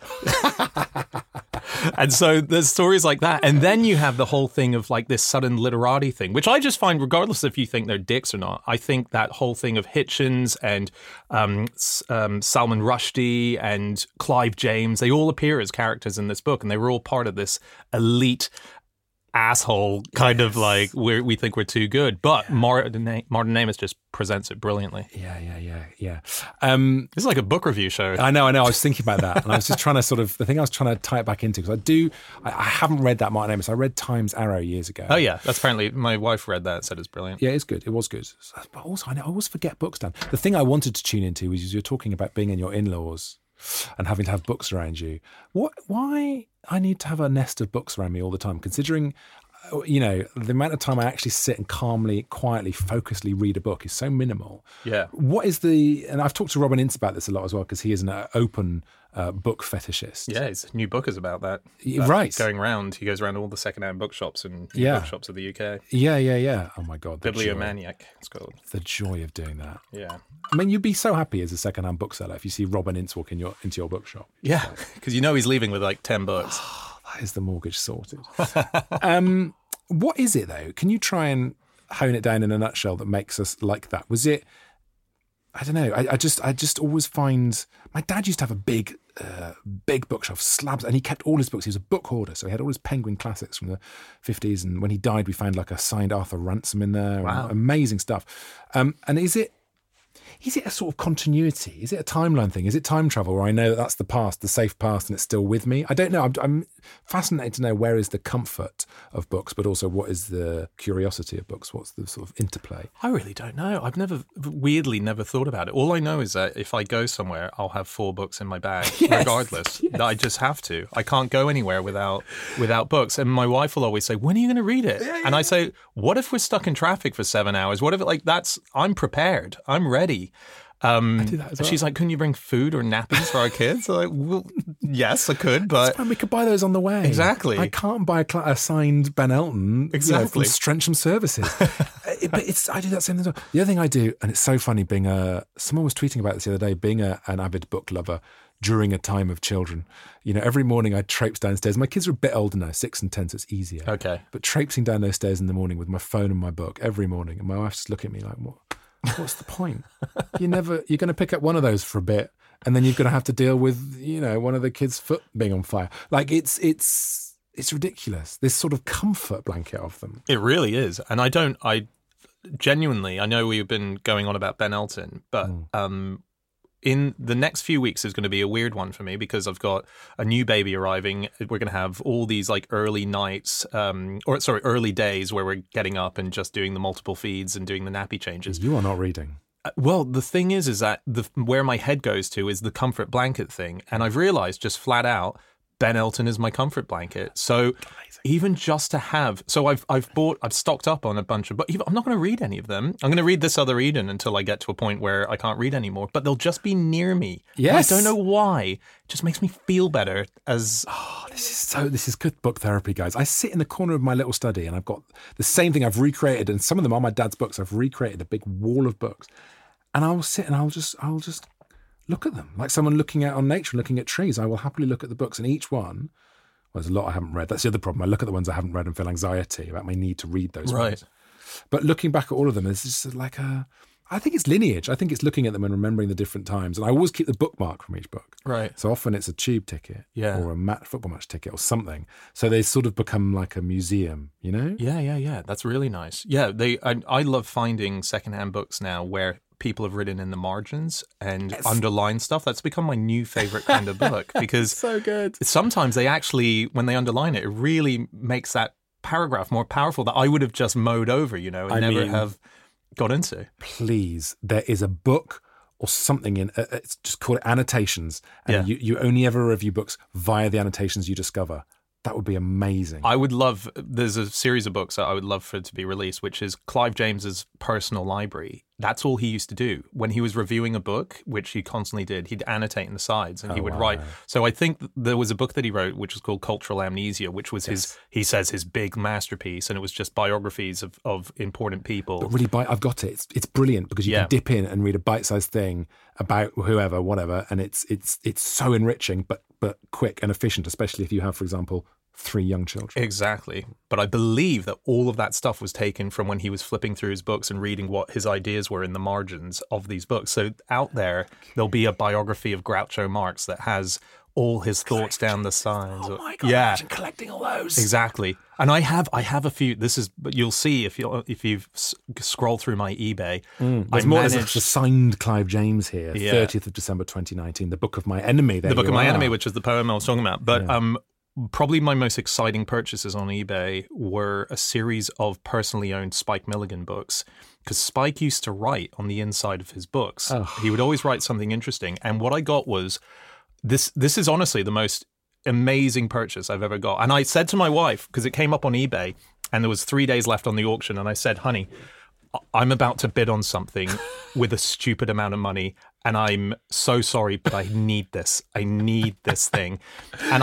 And so there's stories like that. And then you have the whole thing of like this sudden literati thing, which I just find, regardless if you think they're dicks or not, I think that whole thing of Hitchens and Salman Rushdie and Clive James, they all appear as characters in this book, and they were all part of this elite asshole kind of like we think we're too good, but Martin Amis just presents it brilliantly. Yeah. It's like a book review show. I know. I was thinking about that, and I was just trying to the thing I was trying to tie it back into, because I haven't read that Martin Amis. I read Time's Arrow years ago. Oh yeah, that's apparently, my wife read that and said it's brilliant. Yeah, it's good. It was good. But also, I always forget books, Dan. The thing I wanted to tune into was you're talking about being in your in-laws and having to have books around you. Why I need to have a nest of books around me all the time, considering, the amount of time I actually sit and calmly, quietly, focusedly read a book is so minimal. Yeah. What is and I've talked to Robin Ince about this a lot as well, because he is an open book fetishist. Yeah, his new book is about that. Right. He goes around all the secondhand bookshops and bookshops of the UK. Yeah. Oh my God. Bibliomaniac, it's called. The joy of doing that. Yeah. I mean, you'd be so happy as a secondhand bookseller if you see Robin Ince walk into your bookshop. Yeah, because he's leaving with like 10 books. That is the mortgage sorted. What is it, though? Can you try and hone it down in a nutshell that makes us like that? Was it... I don't know. I just always find... My dad used to have a big bookshelf, slabs, and he kept all his books. He was a book hoarder, so he had all his Penguin classics from the 50s, and when he died, we found like a signed Arthur Ransom in there. Wow. Amazing stuff. And is it a sort of continuity? Is it a timeline thing? Is it time travel where I know that that's the past, the safe past, and it's still with me? I don't know. I'm fascinated to know where is the comfort of books, but also what is the curiosity of books? What's the sort of interplay? I really don't know. I've never thought about it. All I know is that if I go somewhere, I'll have 4 books in my bag, regardless. Yes. I just have to. I can't go anywhere without books. And my wife will always say, when are you going to read it? Yeah. And I say, what if we're stuck in traffic for 7 hours? What if I'm prepared. I'm ready. I do that as well. She's like, couldn't you bring food or nappies for our kids? I'm like, well, yes, I could, but... we could buy those on the way. Exactly. I can't buy a signed Ben Elton from Strensham Services. But I do that same thing. The other thing I do, and it's so funny, someone was tweeting about this the other day, being an avid book lover during a time of children. Every morning I traipse downstairs. My kids are a bit older now, 6 and 10, so it's easier. Okay. But traipsing down those stairs in the morning with my phone and my book every morning, and my wife's just looking at me like, what's the point? You're going to pick up one of those for a bit, and then you're going to have to deal with, one of the kids' foot being on fire. Like it's ridiculous. This sort of comfort blanket of them. It really is. And I genuinely, I know we've been going on about Ben Elton, but in the next few weeks is going to be a weird one for me, because I've got a new baby arriving. We're going to have all these like early nights, early days where we're getting up and just doing the multiple feeds and doing the nappy changes. You are not reading. Well, the thing is that where my head goes to is the comfort blanket thing. And I've realized just flat out, Ben Elton is my comfort blanket. So even just to have, so I've stocked up on a bunch of, but I'm not going to read any of them. I'm going to read This Other Eden until I get to a point where I can't read anymore, but they'll just be near me. Yes. And I don't know why. It just makes me feel better as... This is good book therapy, guys. I sit in the corner of my little study and I've got the same thing I've recreated, and some of them are my dad's books. I've recreated a big wall of books, and I'll sit and I'll just look at them like someone looking out on nature, looking at trees. I will happily look at the books, and each one, there's a lot I haven't read. That's the other problem. I look at the ones I haven't read and feel anxiety about my need to read those ones. But looking back at all of them, it's just like I think it's lineage. I think it's looking at them and remembering the different times. And I always keep the bookmark from each book. Right. So often it's a tube ticket Yeah. or a football match ticket or something. So they sort of become like a museum, you know? Yeah. That's really nice. Yeah, I love finding secondhand books now where people have written in the margins and underline stuff. That's become my new favorite kind of book because So good. sometimes they actually, when they underline it, it really makes that paragraph more powerful that I would have just mowed over, you know, and never have got into. Please, there is a book or something in it's just called annotations, and you only ever review books via the annotations you discover. That would be amazing. There's a series of books that I would love for it to be released, which is Clive James's personal library. That's all he used to do. When he was reviewing a book, which he constantly did, he'd annotate in the sides and he would write. So I think there was a book that he wrote, which was called Cultural Amnesia, which was he says his big masterpiece. And it was just biographies of important people. But really, I've got it. It's brilliant because you can dip in and read a bite-sized thing about whoever, whatever. And it's so enriching, but quick and efficient, especially if you have, for example, 3 young children. Exactly. But I believe that all of that stuff was taken from when he was flipping through his books and reading what his ideas were in the margins of these books. So out there'll be a biography of Groucho Marx that has all his thoughts down the sides. Oh my God, imagine collecting all those. Exactly. And I have a few. But you'll see if you scroll through my eBay. There's a signed Clive James here, 30th of December 2019, The Book of My Enemy. The Book of My Enemy, which is the poem I was talking about. But probably my most exciting purchases on eBay were a series of personally owned Spike Milligan books, because Spike used to write on the inside of his books. Oh. He would always write something interesting. And what I got was, this is honestly the most amazing purchase I've ever got. And I said to my wife, because it came up on eBay and there was 3 days left on the auction, and I said, honey, I'm about to bid on something with a stupid amount of money, and I'm so sorry, but I need this. I need this thing. And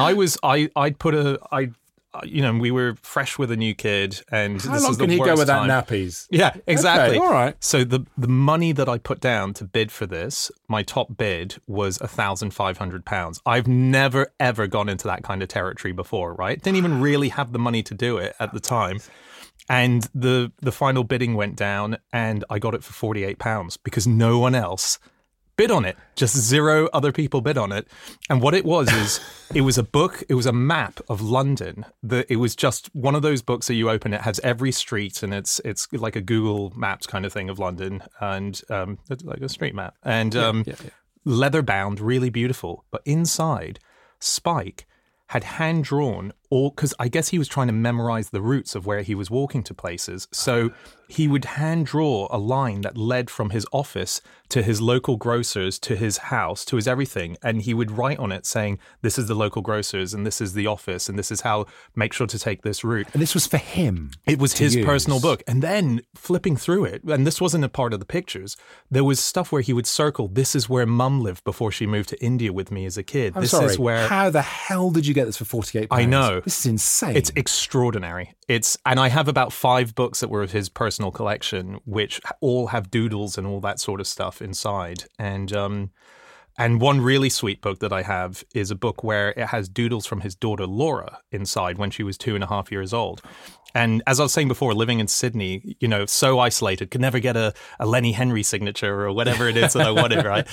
we were fresh with a new kid, and how long can he go without nappies? Yeah, exactly. Okay, all right. So the money that I put down to bid for this, my top bid was £1,500. I've never ever gone into that kind of territory before, right? Didn't even really have the money to do it at the time. And the final bidding went down, and I got it for £48 because no one else bid on it. Just 0 other people bid on it. And what it was is, it was a book, it was a map of London. It was just one of those books that you open, it has every street, and it's like a Google Maps kind of thing of London, and it's like a street map. And leather bound, really beautiful. But inside, Spike had hand-drawn because I guess he was trying to memorize the routes of where he was walking to places. So he would hand-draw a line that led from his office to his local grocers, to his house, to his everything. And he would write on it saying, this is the local grocers, and this is the office, and this is how, make sure to take this route. And this was for him. It was his personal book. And then flipping through it, and this wasn't a part of the pictures, there was stuff where he would circle, this is where Mum lived before she moved to India with me as a kid. I'm sorry, how the hell did you get this for £48? I know. This is insane. It's extraordinary. And I have about 5 books that were of his personal collection, which all have doodles and all that sort of stuff inside. And one really sweet book that I have is a book where it has doodles from his daughter Laura inside when she was 2.5 years old. And as I was saying before, living in Sydney, so isolated, could never get a Lenny Henry signature or whatever it is that I wanted, right?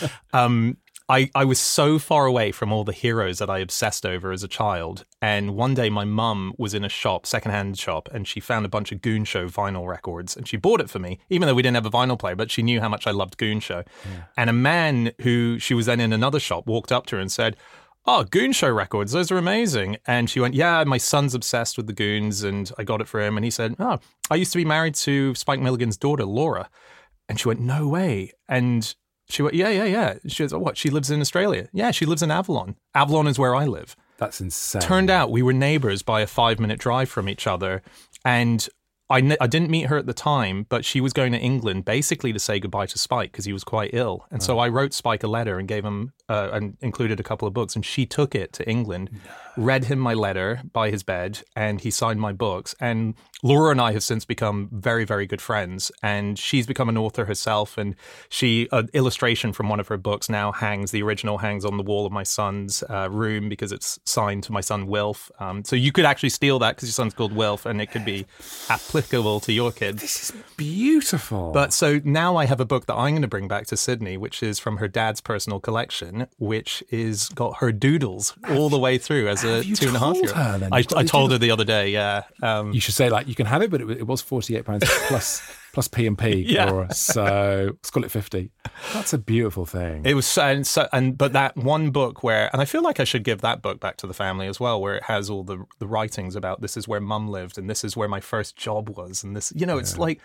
I was so far away from all the heroes that I obsessed over as a child. And one day my mum was in a shop, secondhand shop, and she found a bunch of Goon Show vinyl records. And she bought it for me, even though we didn't have a vinyl player, but she knew how much I loved Goon Show. Yeah. And a man who she was then in another shop walked up to her and said, oh, Goon Show records, those are amazing. And she went, yeah, my son's obsessed with the Goons, and I got it for him. And he said, oh, I used to be married to Spike Milligan's daughter, Laura. And she went, no way. And she went, yeah. She was, what, she lives in Australia? Yeah, she lives in Avalon. Avalon is where I live. That's insane. Turned out we were neighbours by a 5-minute drive from each other. And I didn't meet her at the time, but she was going to England basically to say goodbye to Spike because he was quite ill. And so I wrote Spike a letter and gave him and included a couple of books. And she took it to England, read him my letter by his bed, and he signed my books. And Laura and I have since become very, very good friends. And she's become an author herself. And an illustration from one of her books now hangs, the original hangs on the wall of my son's room because it's signed to my son, Wilf. So you could actually steal that because your son's called Wilf, and it could be applicable applicable to your kids. This is beautiful. But so now I have a book that I'm going to bring back to Sydney, which is from her dad's personal collection, which is got her doodles all the way through as a 2.5-year-old. I told her the other day, yeah. You should say, like, you can have it, but it was £48 plus P&P. Yeah. So let's call it 50. That's a beautiful thing. It was but that one book where, and I feel like I should give that book back to the family as well, where it has all the writings about this is where mum lived and this is where my first job was, and this, it's like,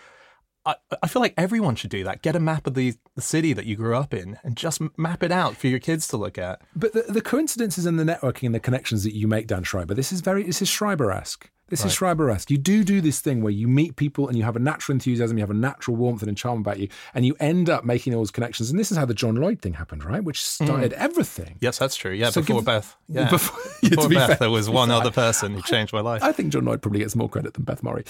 I feel like everyone should do that. Get a map of the city that you grew up in and just map it out for your kids to look at. But the coincidences and the networking and the connections that you make, Dan Schreiber, this is Schreiber-esque. This is Schreiber-esque. You do this thing where you meet people and you have a natural enthusiasm, you have a natural warmth and charm about you, and you end up making all those connections. And this is how the John Lloyd thing happened, right? Which started everything. Yes, that's true. Yeah, so before Beth. Yeah. Before Beth, fair, there was one other person who changed my life. I think John Lloyd probably gets more credit than Beth Murray.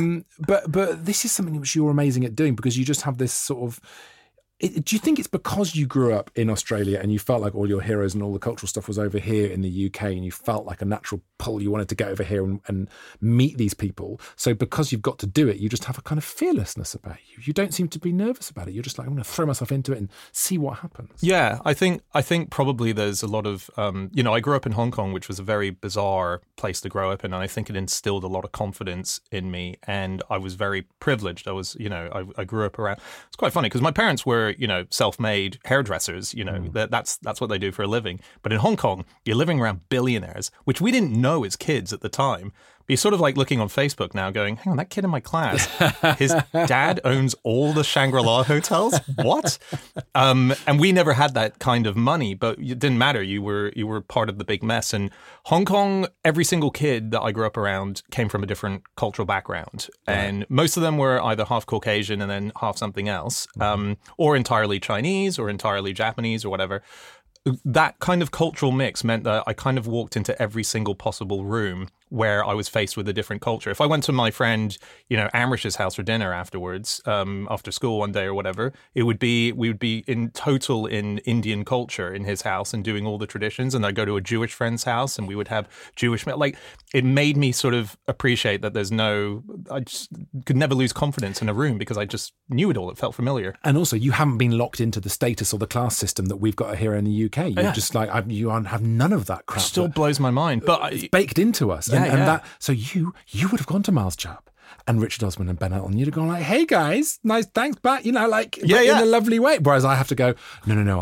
But this is something which you're amazing at doing, because you just have this sort of... do you think it's because you grew up in Australia and you felt like all your heroes and all the cultural stuff was over here in the UK, and you felt like a natural pull, you wanted to get over here and meet these people? So because you've got to do it, you just have a kind of fearlessness about you. You don't seem to be nervous about it. You're just like, I'm going to throw myself into it and see what happens. Yeah, I think probably there's a lot of, I grew up in Hong Kong, which was a very bizarre place to grow up in. And I think it instilled a lot of confidence in me. And I was very privileged. I was, I grew up around, it's quite funny because my parents were, self-made hairdressers, that's what they do for a living. But in Hong Kong, you're living around billionaires, which we didn't know as kids at the time. But you're sort of like looking on Facebook now going, hang on, that kid in my class, his dad owns all the Shangri-La hotels? What? And we never had that kind of money, but it didn't matter. You were part of the big mess. And Hong Kong, every single kid that I grew up around came from a different cultural background. Right. And most of them were either half Caucasian and then half something else, or entirely Chinese or entirely Japanese or whatever. That kind of cultural mix meant that I kind of walked into every single possible room where I was faced with a different culture. If I went to my friend, Amrish's house for dinner afterwards, after school one day or whatever, we would be in Indian culture in his house and doing all the traditions. And I'd go to a Jewish friend's house and we would have Jewish, it made me sort of appreciate that I just could never lose confidence in a room because I just knew it all. It felt familiar. And also you haven't been locked into the status or the class system that we've got here in the UK. You're just like, you have none of that crap. It still blows my mind. But it's baked into us. That, so you would have gone to Miles Chapp and Richard Osman and Ben Elton. You'd have gone like, hey guys, nice, thanks, but in a lovely way. Whereas I have to go, no,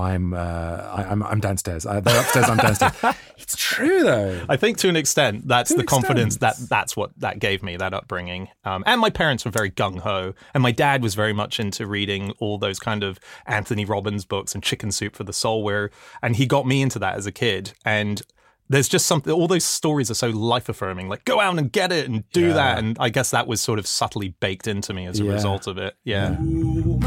I'm downstairs. They're upstairs, I'm downstairs. It's true though. I think to an extent, that's the confidence that's what that gave me, that upbringing. And my parents were very gung-ho. And my dad was very much into reading all those kind of Anthony Robbins books and Chicken Soup for the Soul, and he got me into that as a kid. And there's just something, all those stories are so life-affirming, like go out and get it and do that. And I guess that was sort of subtly baked into me as a result of it. Yeah. Ooh,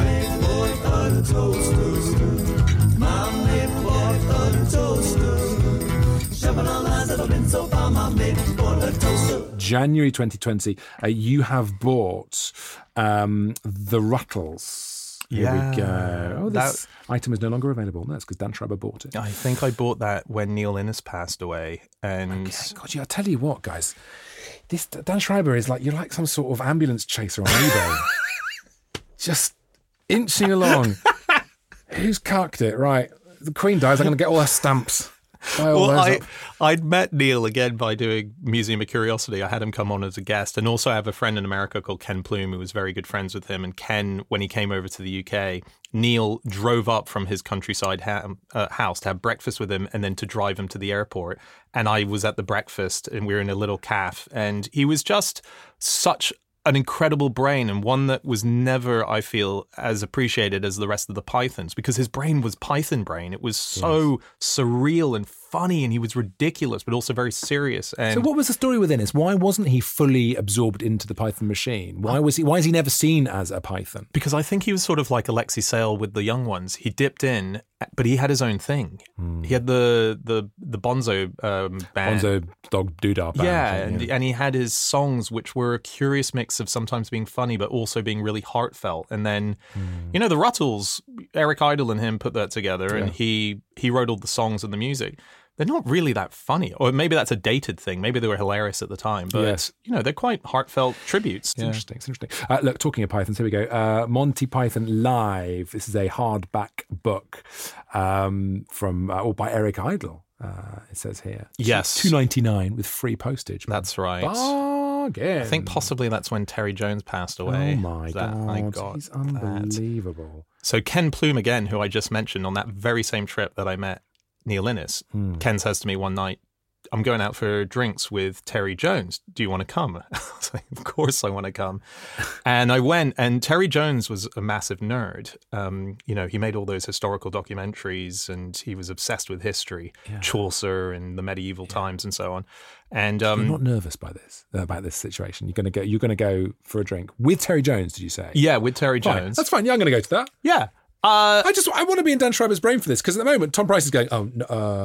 January 2020, you have bought The Ruttles. Here we go. Oh, this item is no longer available. That's because Dan Schreiber bought it. I think I bought that when Neil Innes passed away. And God, I tell you what, guys, this Dan Schreiber is like, you're like some sort of ambulance chaser on eBay. Just inching along. Who's carked it? Right. The Queen dies, I'm going to get all her stamps. I'd met Neil again by doing Museum of Curiosity. I had him come on as a guest, and also I have a friend in America called Ken Plume who was very good friends with him. And Ken, when he came over to the UK, Neil drove up from his countryside house to have breakfast with him and then to drive him to the airport. And I was at the breakfast and we were in a little cafe, and he was just such an incredible brain, and one that was never, I feel, as appreciated as the rest of the Pythons, because his brain was Python brain. It was so surreal and funny, and he was ridiculous, but also very serious. And so what was the story with Innes? Why wasn't he fully absorbed into the Python machine? Why is he never seen as a Python? Because I think he was sort of like Alexei Sayle with the young ones. He dipped in, but he had his own thing. He had the Bonzo band. Bonzo Dog Doodah band. And he had his songs, which were a curious mix of sometimes being funny, but also being really heartfelt. And then, the Ruttles, Eric Idle and him put that together, and he wrote all the songs and the music. they're not really that funny. Or maybe that's a dated thing. Maybe they were hilarious at the time. But, Yes. they're quite heartfelt tributes. It's interesting. It's interesting. Look, talking of Pythons, here we go. Monty Python Live. This is a hardback book by Eric Idle. It says here. Yes. $2.99 with free postage. That's right. Bargain. I think possibly that's when Terry Jones passed away. Oh my God. He's unbelievable. So Ken Plume again, who I just mentioned on that very same trip that I met Neil Innes, Ken says to me one night, I'm going out for drinks with Terry Jones. Do you want to come? I was like, of course I want to come. And I went, and Terry Jones was a massive nerd. He made all those historical documentaries, and he was obsessed with history, Chaucer and the medieval times and so on. And you're not nervous about this situation. You're going to go for a drink with Terry Jones, did you say? Yeah, with Terry Jones. Fine. That's fine. Yeah, I'm going to go to that. Yeah. I want to be in Dan Schreiber's brain for this, because at the moment Tom Price is going, no,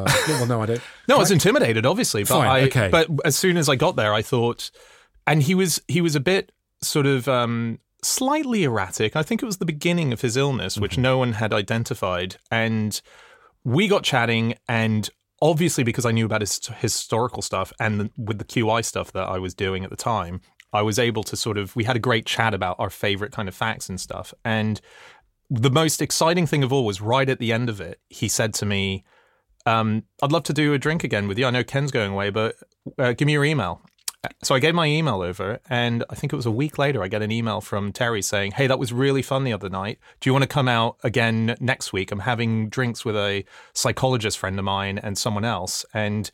I don't. No, I was intimidated, obviously, but Fine, okay. But as soon as I got there, I thought, and he was a bit sort of slightly erratic. I think it was the beginning of his illness, which no one had identified, and we got chatting, and obviously because I knew about his historical stuff and with the QI stuff that I was doing at the time, I was able to we had a great chat about our favorite kind of facts and stuff, and the most exciting thing of all was right at the end of it, he said to me, I'd love to do a drink again with you. I know Ken's going away, but give me your email. So I gave my email over, and I think it was a week later, I get an email from Terry saying, hey, that was really fun the other night. Do you want to come out again next week? I'm having drinks with a psychologist friend of mine and someone else. And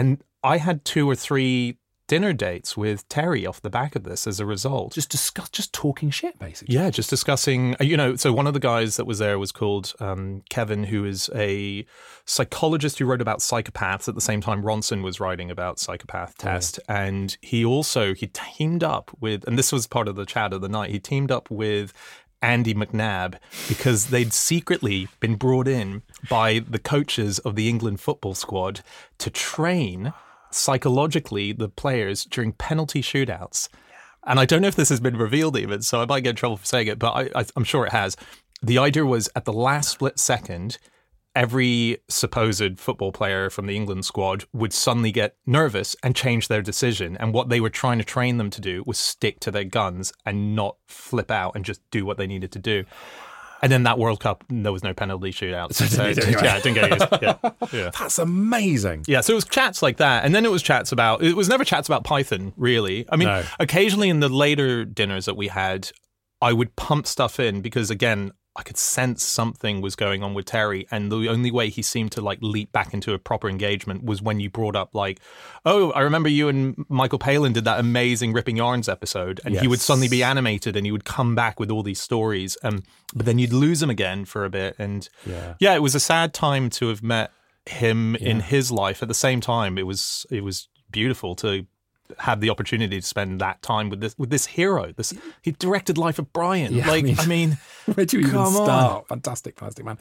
I had 2 or 3 dinner dates with Terry off the back of this as a result. Just talking shit, basically. Yeah, just discussing, so one of the guys that was there was called Kevin, who is a psychologist who wrote about psychopaths at the same time Ronson was writing about Psychopath Test. And he teamed up with, and this was part of the chat of the night, he teamed up with Andy McNabb because they'd secretly been brought in by the coaches of the England football squad to train psychologically the players during penalty shootouts. And I don't know if this has been revealed even, so I might get in trouble for saying it, but I'm sure it has. The idea was at the last split second, every supposed football player from the England squad would suddenly get nervous and change their decision. And what they were trying to train them to do was stick to their guns and not flip out and just do what they needed to do. And then that World Cup, there was no penalty shootouts. So it didn't get used. Yeah. That's amazing. Yeah, so it was chats like that. And then it was never chats about Python, really. I mean, Occasionally in the later dinners that we had, I would pump stuff in because, again, I could sense something was going on with Terry, and the only way he seemed to leap back into a proper engagement was when you brought up oh, I remember you and Michael Palin did that amazing Ripping Yarns episode, and he would suddenly be animated and he would come back with all these stories, but then you'd lose him again for a bit, and it was a sad time to have met him in his life. At the same time, it was beautiful to have the opportunity to spend that time with this hero. He directed Life of Brian. Yeah, I mean, where do you even start? Fantastic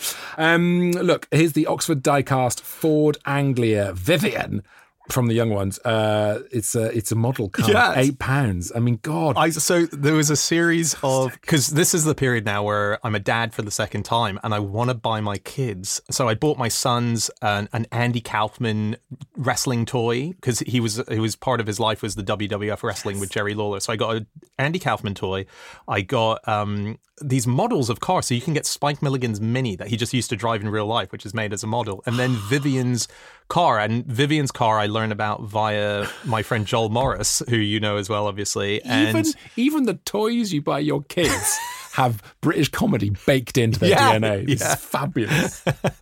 man. Look, here's the Oxford diecast Ford Anglia Vivian from the young ones. It's a model car, £8. I mean, God. So there was a series of, because this is the period now where I'm a dad for the second time and I want to buy my kids. So I bought my sons an Andy Kaufman wrestling toy because he was part of his life was the WWF wrestling with Jerry Lawler. So I got an Andy Kaufman toy. I got these models of cars. So you can get Spike Milligan's Mini that he just used to drive in real life, which is made as a model. And then Vivian's car. And Vivian's car I learned about via my friend Joel Morris, who you know as well, obviously. And even the toys you buy your kids have British comedy baked into their DNA. It's fabulous.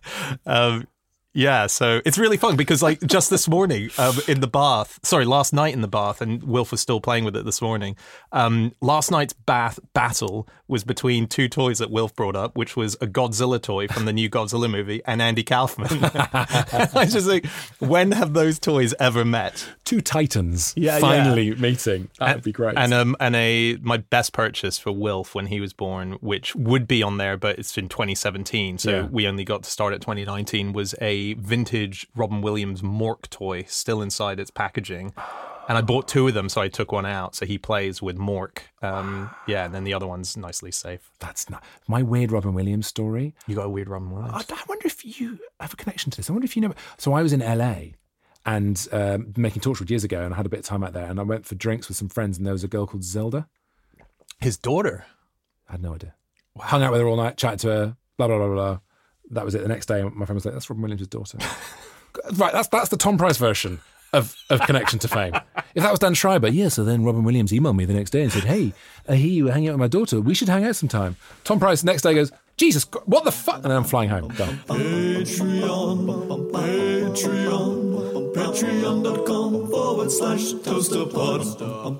Yeah, so it's really fun because just this morning last night in the bath, and Wilf was still playing with it this morning. Last night's bath battle was between 2 toys that Wilf brought up, which was a Godzilla toy from the new Godzilla movie and Andy Kaufman. I was just like, when have those toys ever met? 2 titans finally meeting. That would be great. And my best purchase for Wilf when he was born, which would be on there, but it's in 2017, so we only got to start at 2019, was a vintage Robin Williams Mork toy still inside its packaging. And I bought 2 of them, so I took one out. So he plays with Mork. Yeah, and then the other one's nicely safe. That's not my weird Robin Williams story. You got a weird Robin Williams? I wonder if you have a connection to this. I wonder if you know. So I was in LA and making Torchwood years ago, and I had a bit of time out there, and I went for drinks with some friends, and there was a girl called Zelda. His daughter? I had no idea. Wow. Hung out with her all night, chatted to her, blah, blah, blah, blah. That was it. The next day, my friend was like, that's Robin Williams' daughter. Right, that's the Tom Price version of connection to fame. If that was Dan Schreiber, yeah, so then Robin Williams emailed me the next day and said, hey, I hear you were hanging out with my daughter. We should hang out sometime. Tom Price next day goes, Jesus, what the fuck? And then I'm flying home. Done. Patreon.com/toasterpod.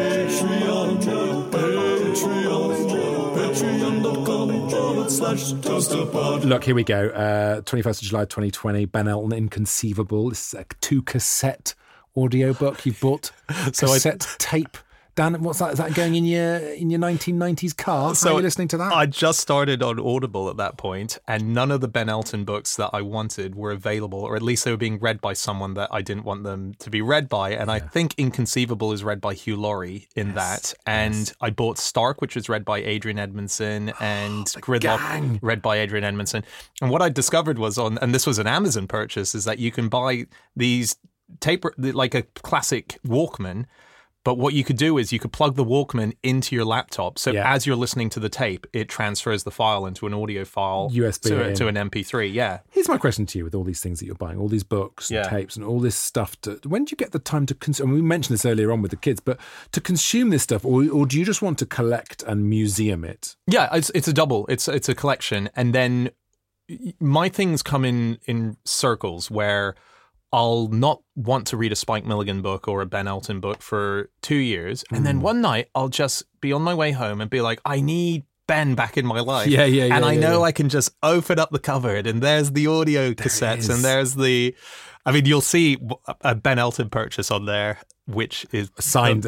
Patreon.com/toasterpod. Look, here we go. 21st of July 2020, Ben Elton, Inconceivable. This is a 2-cassette audiobook. You bought cassette tape. Dan, what's that? Is that going in your 1990s car? So How are you listening to that? I just started on Audible at that point, and none of the Ben Elton books that I wanted were available, or at least they were being read by someone that I didn't want them to be read by. And I think Inconceivable is read by Hugh Laurie in that. And I bought Stark, which is read by Adrian Edmondson, and Gridlock, read by Adrian Edmondson. And what I discovered was and this was an Amazon purchase, is that you can buy these tape, like a classic Walkman. But what you could do is you could plug the Walkman into your laptop. So as you're listening to the tape, it transfers the file into an audio file USB to an MP3. Yeah. Here's my question to you with all these things that you're buying, all these books and tapes and all this stuff. When do you get the time to consume? We mentioned this earlier on with the kids, but to consume this stuff, or do you just want to collect and museum it? Yeah, it's a double. It's a collection. And then my things come in circles where I'll not want to read a Spike Milligan book or a Ben Elton book for 2 years. And then one night I'll just be on my way home and be like, I need Ben back in my life. And I know I can just open up the cupboard and there's the audio cassettes and there's you'll see a Ben Elton purchase on there, which is signed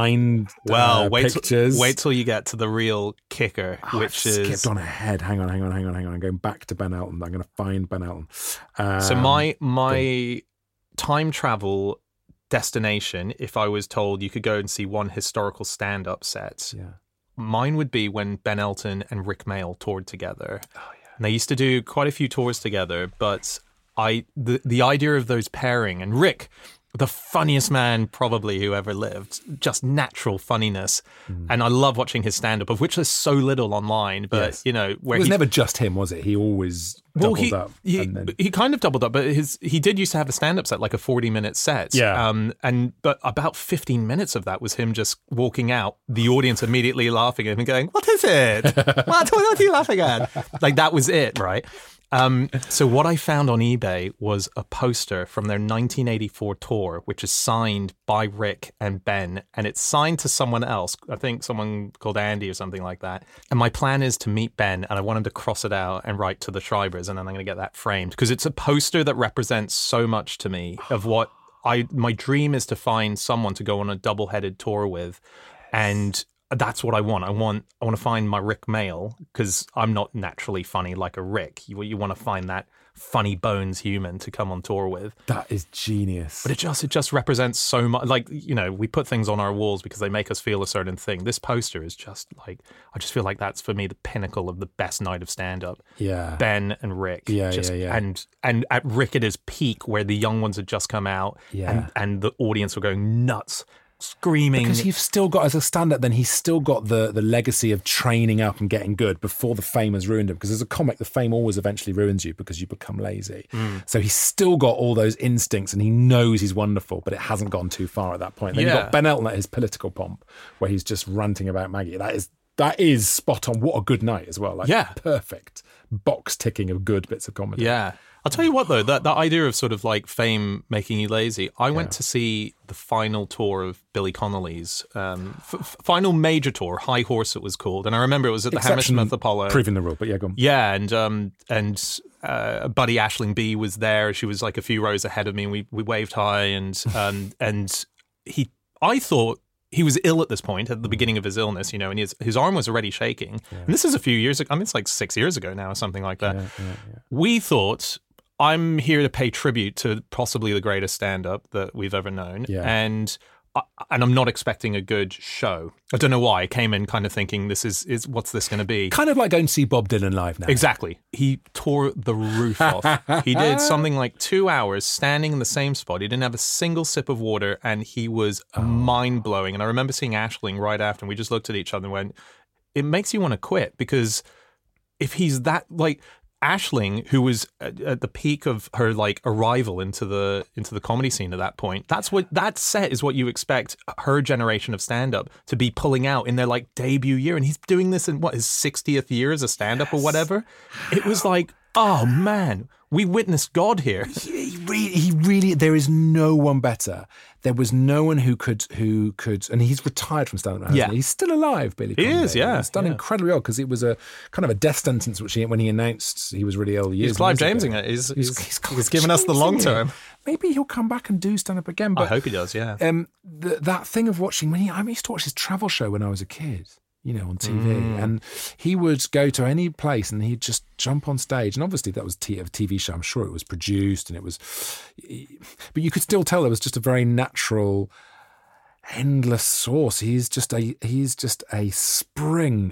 pictures. Wait till you get to the real kicker, which is skipped on ahead. Hang on. I'm going back to Ben Elton. I'm going to find Ben Elton. So my time travel destination, if I was told you could go and see one historical stand-up set, mine would be when Ben Elton and Rick Mayall toured together. And they used to do quite a few tours together, but the idea of those pairing, and Rick, the funniest man probably who ever lived, just natural funniness. And I love watching his stand-up, of which there's so little online, but where it was never just him, was it? He always doubled up. He kind of doubled up, but he did used to have a stand-up set, like a 40-minute set. But about 15 minutes of that was him just walking out, the audience immediately laughing at him and going, what is it? What are you laughing at? Like, that was it, right? So what I found on eBay was a poster from their 1984 tour, which is signed by Rick and Ben, and it's signed to someone else. I think someone called Andy or something like that. And my plan is to meet Ben, and I want him to cross it out and write to the Schreibers, and then I'm going to get that framed, because it's a poster that represents so much to me of what my dream is to find someone to go on a double-headed tour with, and that's what I want. I want to find my Rick Mayall, because I'm not naturally funny like a Rick. You want to find that funny bones human to come on tour with. That is genius. But it just represents so much. Like, we put things on our walls because they make us feel a certain thing. This poster is just like, I just feel like that's for me the pinnacle of the best night of stand-up. Yeah. Ben and Rick. And at Rick at his peak, where the young ones had just come out, and the audience were going nuts, screaming. Because you've still got, as a stand-up, then he's still got the legacy of training up and getting good before the fame has ruined him. Because as a comic, the fame always eventually ruins you because you become lazy. So he's still got all those instincts and he knows he's wonderful, but it hasn't gone too far at that point. Then you've got Ben Elton at his political pomp, where he's just ranting about Maggie. That is spot on. What a good night as well. Perfect box ticking of good bits of comedy. Yeah. I'll tell you what, though, that idea of sort of like fame making you lazy, I went to see the final tour of Billy Connolly's, final major tour, High Horse it was called. And I remember it was at the Hammersmith Apollo. Proving the rule, but go on. Yeah, and Buddy Aisling Bea was there. She was like a few rows ahead of me, and we waved hi, and I thought he was ill at this point, at the beginning of his illness, and his arm was already shaking. And this is a few years ago. I mean, it's like 6 years ago now or something like that. We thought, I'm here to pay tribute to possibly the greatest stand-up that we've ever known. And and I'm not expecting a good show. I don't know why. I came in kind of thinking this is what's this going to be? Kind of like going to see Bob Dylan live now. Exactly. He tore the roof off. He did something like 2 hours standing in the same spot. He didn't have a single sip of water, and he was mind-blowing. And I remember seeing Aisling right after, and we just looked at each other and went, it makes you want to quit, because if he's that, like, Aisling, who was at the peak of her like arrival into the comedy scene at that point, that set is what you expect her generation of stand-up to be pulling out in their like debut year, and he's doing this in his 60th year as a stand-up or whatever. It was like, oh man, we witnessed God here. He really, there is no one better. There was no one who could, and he's retired from stand-up now. Yeah. He's still alive, Billy Connolly. He is, yeah. He's done incredibly well, because it was a kind of a death sentence, when he announced he was really ill years He's Clive ago. Jamesing it. He's given us the long term. Maybe he'll come back and do stand-up again. But I hope he does, yeah. That thing of watching, I used to watch his travel show when I was a kid, on TV. And he would go to any place and he'd just jump on stage. And obviously that was a TV show. I'm sure it was produced and it was... But you could still tell there was just a very natural, endless source. He's just a spring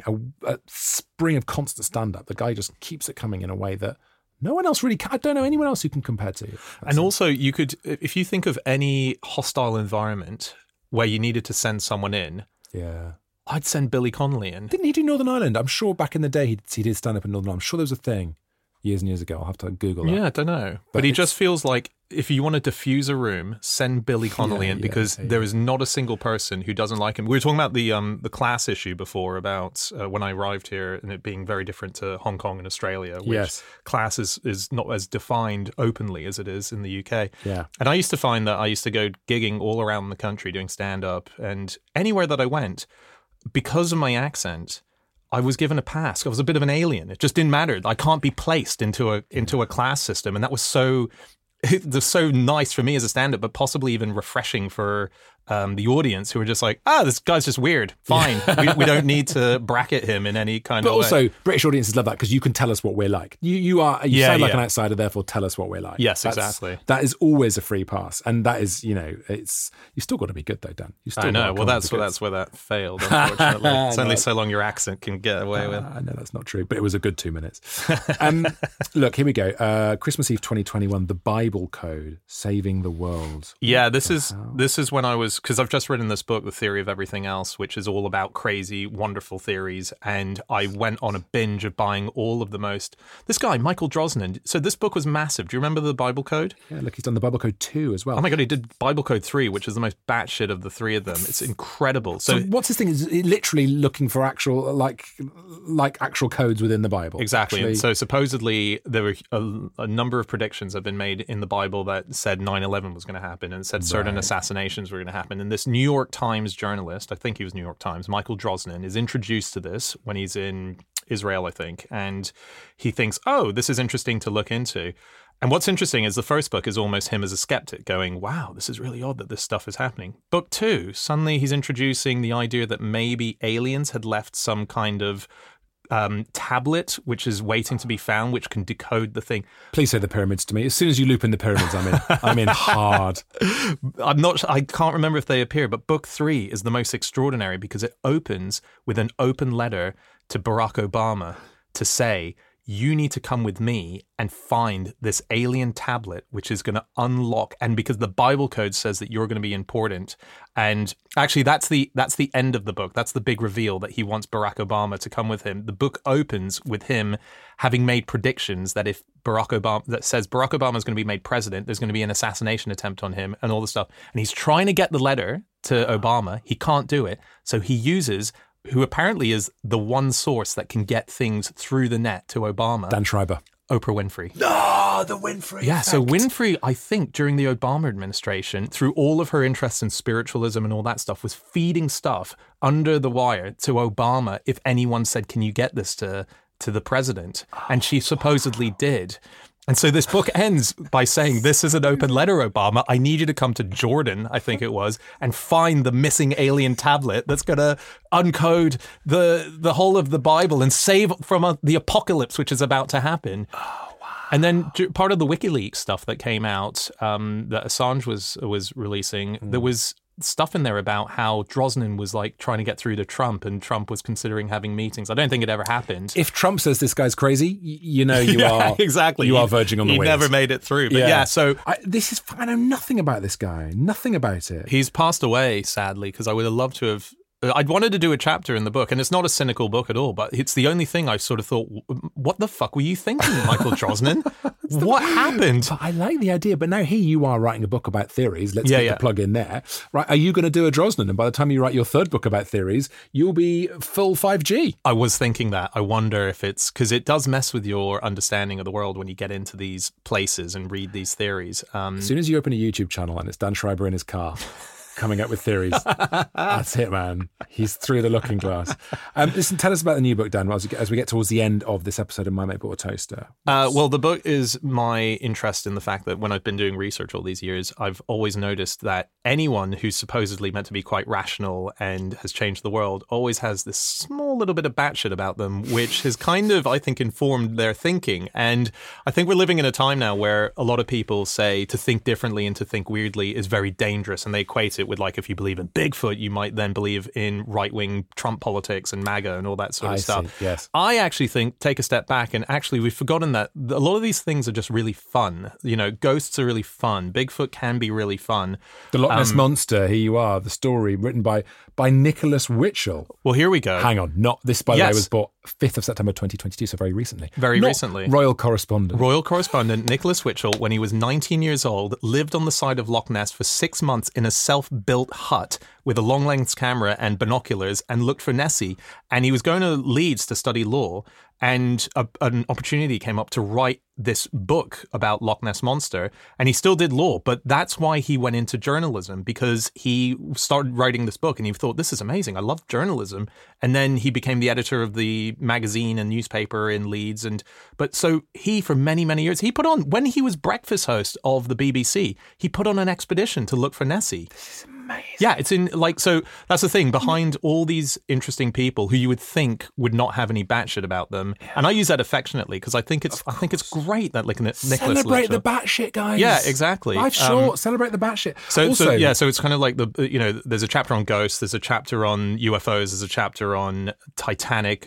of constant stand-up. The guy just keeps it coming in a way that no one else really can. I don't know anyone else who can compare to. And also, you could, if you think of any hostile environment where you needed to send someone in... Yeah. I'd send Billy Connolly in. Didn't he do Northern Ireland? I'm sure back in the day he did stand up in Northern Ireland. I'm sure there was a thing years and years ago. I'll have to Google that. Yeah, I don't know. But he just feels like if you want to diffuse a room, send Billy Connolly in, because there is not a single person who doesn't like him. We were talking about the class issue before, about when I arrived here and it being very different to Hong Kong and Australia, which class is not as defined openly as it is in the UK. Yeah. And I used to find that I used to go gigging all around the country doing stand-up, and anywhere that I went, because of my accent, I was given a pass. I was a bit of an alien. It just didn't matter. I can't be placed into a class system, and that was so nice for me as a stand-up, but possibly even refreshing for the audience, who were just like, this guy's just weird. Fine. we don't need to bracket him in any kind of way. But also, British audiences love that, because you can tell us what we're like. You sound like an outsider, therefore tell us what we're like. Yes, exactly. That is always a free pass. And that is, you've still got to be good though, Dan. I know. Well, that's where that failed, unfortunately. It's only so long your accent can get away with. I know that's not true, but it was a good 2 minutes. Look, here we go. Christmas Eve 2021, The Bible Code, Saving the World. Yeah, this is when I was, because I've just written this book, The Theory of Everything Else, which is all about crazy, wonderful theories. And I went on a binge of buying all of this guy, Michael Drosnin. So this book was massive. Do you remember The Bible Code? Yeah, look, he's done The Bible Code 2 as well. Oh my God, he did Bible Code 3, which is the most batshit of the three of them. It's incredible. So what's his thing? Is it literally looking for actual, like actual codes within the Bible? Exactly. And so supposedly there were a number of predictions have been made in the Bible that said 9/11 was going to happen, and said certain assassinations were going to happen. And this New York Times journalist, I think he was New York Times, Michael Drosnin, is introduced to this when he's in Israel, I think, and he thinks, this is interesting to look into. And what's interesting is the first book is almost him as a skeptic going, wow, this is really odd that this stuff is happening. Book 2, suddenly he's introducing the idea that maybe aliens had left some kind of tablet which is waiting to be found, which can decode the thing. Please say the pyramids to me. As soon as you loop in the pyramids, I'm in. I'm in hard. I can't remember if they appear, but book 3 is the most extraordinary, because it opens with an open letter to Barack Obama to say, you need to come with me and find this alien tablet, which is going to unlock. And because the Bible Code says that you're going to be important. And actually, that's the end of the book. That's the big reveal, that he wants Barack Obama to come with him. The book opens with him having made predictions that if Barack Obama is going to be made president, there's going to be an assassination attempt on him and all this stuff. And he's trying to get the letter to Obama. He can't do it. So he uses who apparently is the one source that can get things through the net to Obama. Dan Schreiber. Oprah Winfrey. No, the Winfrey Yeah, effect. so Winfrey, I think, during the Obama administration, through all of her interest in spiritualism and all that stuff, was feeding stuff under the wire to Obama if anyone said, can you get this to the president? And she supposedly did. And so this book ends by saying, this is an open letter, Obama. I need you to come to Jordan, I think it was, and find the missing alien tablet that's going to uncode the whole of the Bible and save from the apocalypse, which is about to happen. Oh, wow. And then part of the WikiLeaks stuff that came out that Assange was releasing, there was stuff in there about how Drosnin was like trying to get through to Trump, and Trump was considering having meetings. I don't think it ever happened. If Trump says this guy's crazy, you know you are exactly. You are verging on the wings. He never made it through. But so I know nothing about this guy. Nothing about it. He's passed away, sadly, because I would have loved to have. I'd wanted to do a chapter in the book, and it's not a cynical book at all, but it's the only thing I sort of thought, what the fuck were you thinking, Michael Drosnin? What happened? But I like the idea, but now here you are writing a book about theories. Let's get the plug in there. Right? Are you going to do a Drosnin? And by the time you write your third book about theories, you'll be full 5G. I was thinking that. I wonder if it's, because it does mess with your understanding of the world when you get into these places and read these theories. As soon as you open a YouTube channel and it's Dan Schreiber in his car, coming up with theories. That's it, man. He's through the looking glass. Listen, tell us about the new book, Dan, as we get towards the end of this episode of My Mate Bought a Toaster. Well, the book is my interest in the fact that when I've been doing research all these years, I've always noticed that anyone who's supposedly meant to be quite rational and has changed the world always has this small little bit of batshit about them, which has kind of, I think, informed their thinking. And I think we're living in a time now where a lot of people say to think differently and to think weirdly is very dangerous, and they equate it with, like, if you believe in Bigfoot, you might then believe in right-wing Trump politics and MAGA and all that sort of stuff. See, yes. I actually think, take a step back, and actually we've forgotten that a lot of these things are just really fun. You know, ghosts are really fun. Bigfoot can be really fun. The Loch Ness Monster, here you are, the story written by Nicholas Witchell. Well, here we go. Hang on, this, by the way, was bought 5th of September 2022, so very recently. Recently. Royal correspondent. Royal correspondent Nicholas Witchell, when he was 19 years old, lived on the side of Loch Ness for 6 months in a self-built hut with a long-length camera and binoculars and looked for Nessie. And he was going to Leeds to study law, and an opportunity came up to write this book about Loch Ness Monster, and he still did law, but that's why he went into journalism, because he started writing this book and he thought, this is amazing, I love journalism. And then he became the editor of the magazine and newspaper in Leeds. But so he, for many, many years, he put on, when he was breakfast host of the BBC, he put on an expedition to look for Nessie. This is amazing. Yeah, it's in, like, so that's the thing, behind all these interesting people who you would think would not have any batshit about them. Yeah. And I use that affectionately because I think it's great that, like, Nicholas celebrate the batshit, guys. Yeah, exactly. Life's short. Celebrate the batshit. So it's kind of like there's a chapter on ghosts, there's a chapter on UFOs, there's a chapter on Titanic.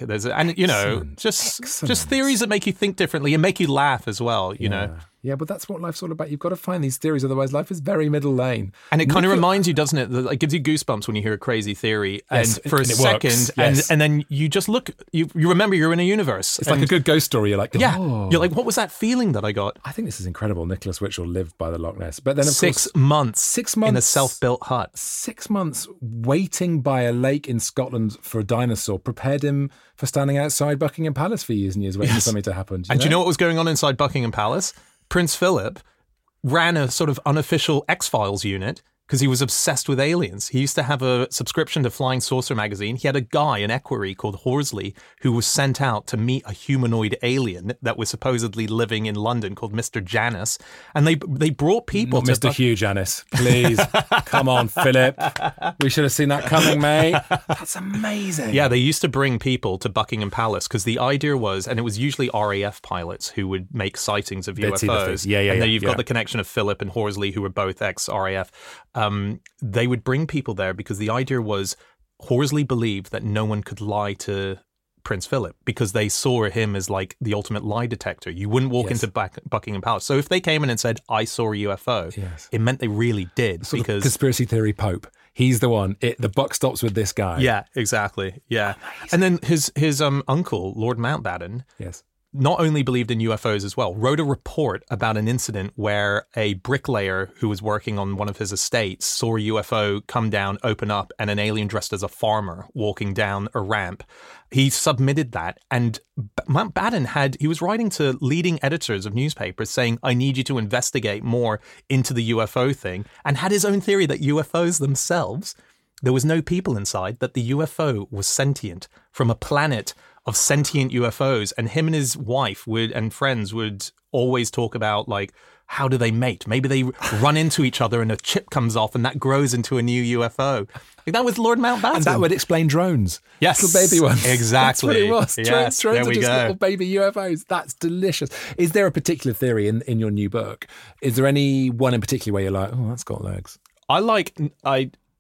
Just theories that make you think differently and make you laugh as well. You know. Yeah, but that's what life's all about. You've got to find these theories, otherwise life is very middle lane. And it kind of reminds you, doesn't it? It gives you goosebumps when you hear a crazy theory, and for a second, and then you just look, you remember you're in a universe. It's like a good ghost story. You're like, oh. You're like, what was that feeling that I got? I think this is incredible. Nicholas Witchell lived by the Loch Ness, but then of 6 months in a self-built hut. 6 months waiting by a lake in Scotland for a dinosaur prepared him for standing outside Buckingham Palace for years and years waiting for something to happen. Do you know what was going on inside Buckingham Palace? Prince Philip ran a sort of unofficial X-Files unit because he was obsessed with aliens. He used to have a subscription to Flying Saucer magazine. He had a guy, an equerry called Horsley, who was sent out to meet a humanoid alien that was supposedly living in London called Mr. Janus. And they brought people Not to... Mr. Hugh Janus, please. Come on, Philip. We should have seen that coming, mate. That's amazing. Yeah, they used to bring people to Buckingham Palace because the idea was, and it was usually RAF pilots who would make sightings of UFOs. And then you've got the connection of Philip and Horsley, who were both ex-RAF. They would bring people there because the idea was Horsley believed that no one could lie to Prince Philip because they saw him as like the ultimate lie detector. You wouldn't walk into Buckingham Palace. So if they came in and said, I saw a UFO, it meant they really did. Because conspiracy theory Pope. He's the one. The buck stops with this guy. Yeah, exactly. Yeah. Amazing. And then his uncle, Lord Mountbatten, not only believed in UFOs as well, wrote a report about an incident where a bricklayer who was working on one of his estates saw a UFO come down, open up, and an alien dressed as a farmer walking down a ramp. He submitted that, and Mountbatten he was writing to leading editors of newspapers saying, I need you to investigate more into the UFO thing, and had his own theory that UFOs themselves, there was no people inside, that the UFO was sentient from a planet of sentient UFOs, and him and his wife and friends would always talk about, like, how do they mate? Maybe they run into each other and a chip comes off and that grows into a new UFO. Like, that was Lord Mountbatten. And that would explain drones. Yes. Little baby ones. Exactly. That's what it was. Yes, drones are just little baby UFOs. That's delicious. Is there a particular theory in your new book? Is there any one in particular where you're like, oh, that's got legs?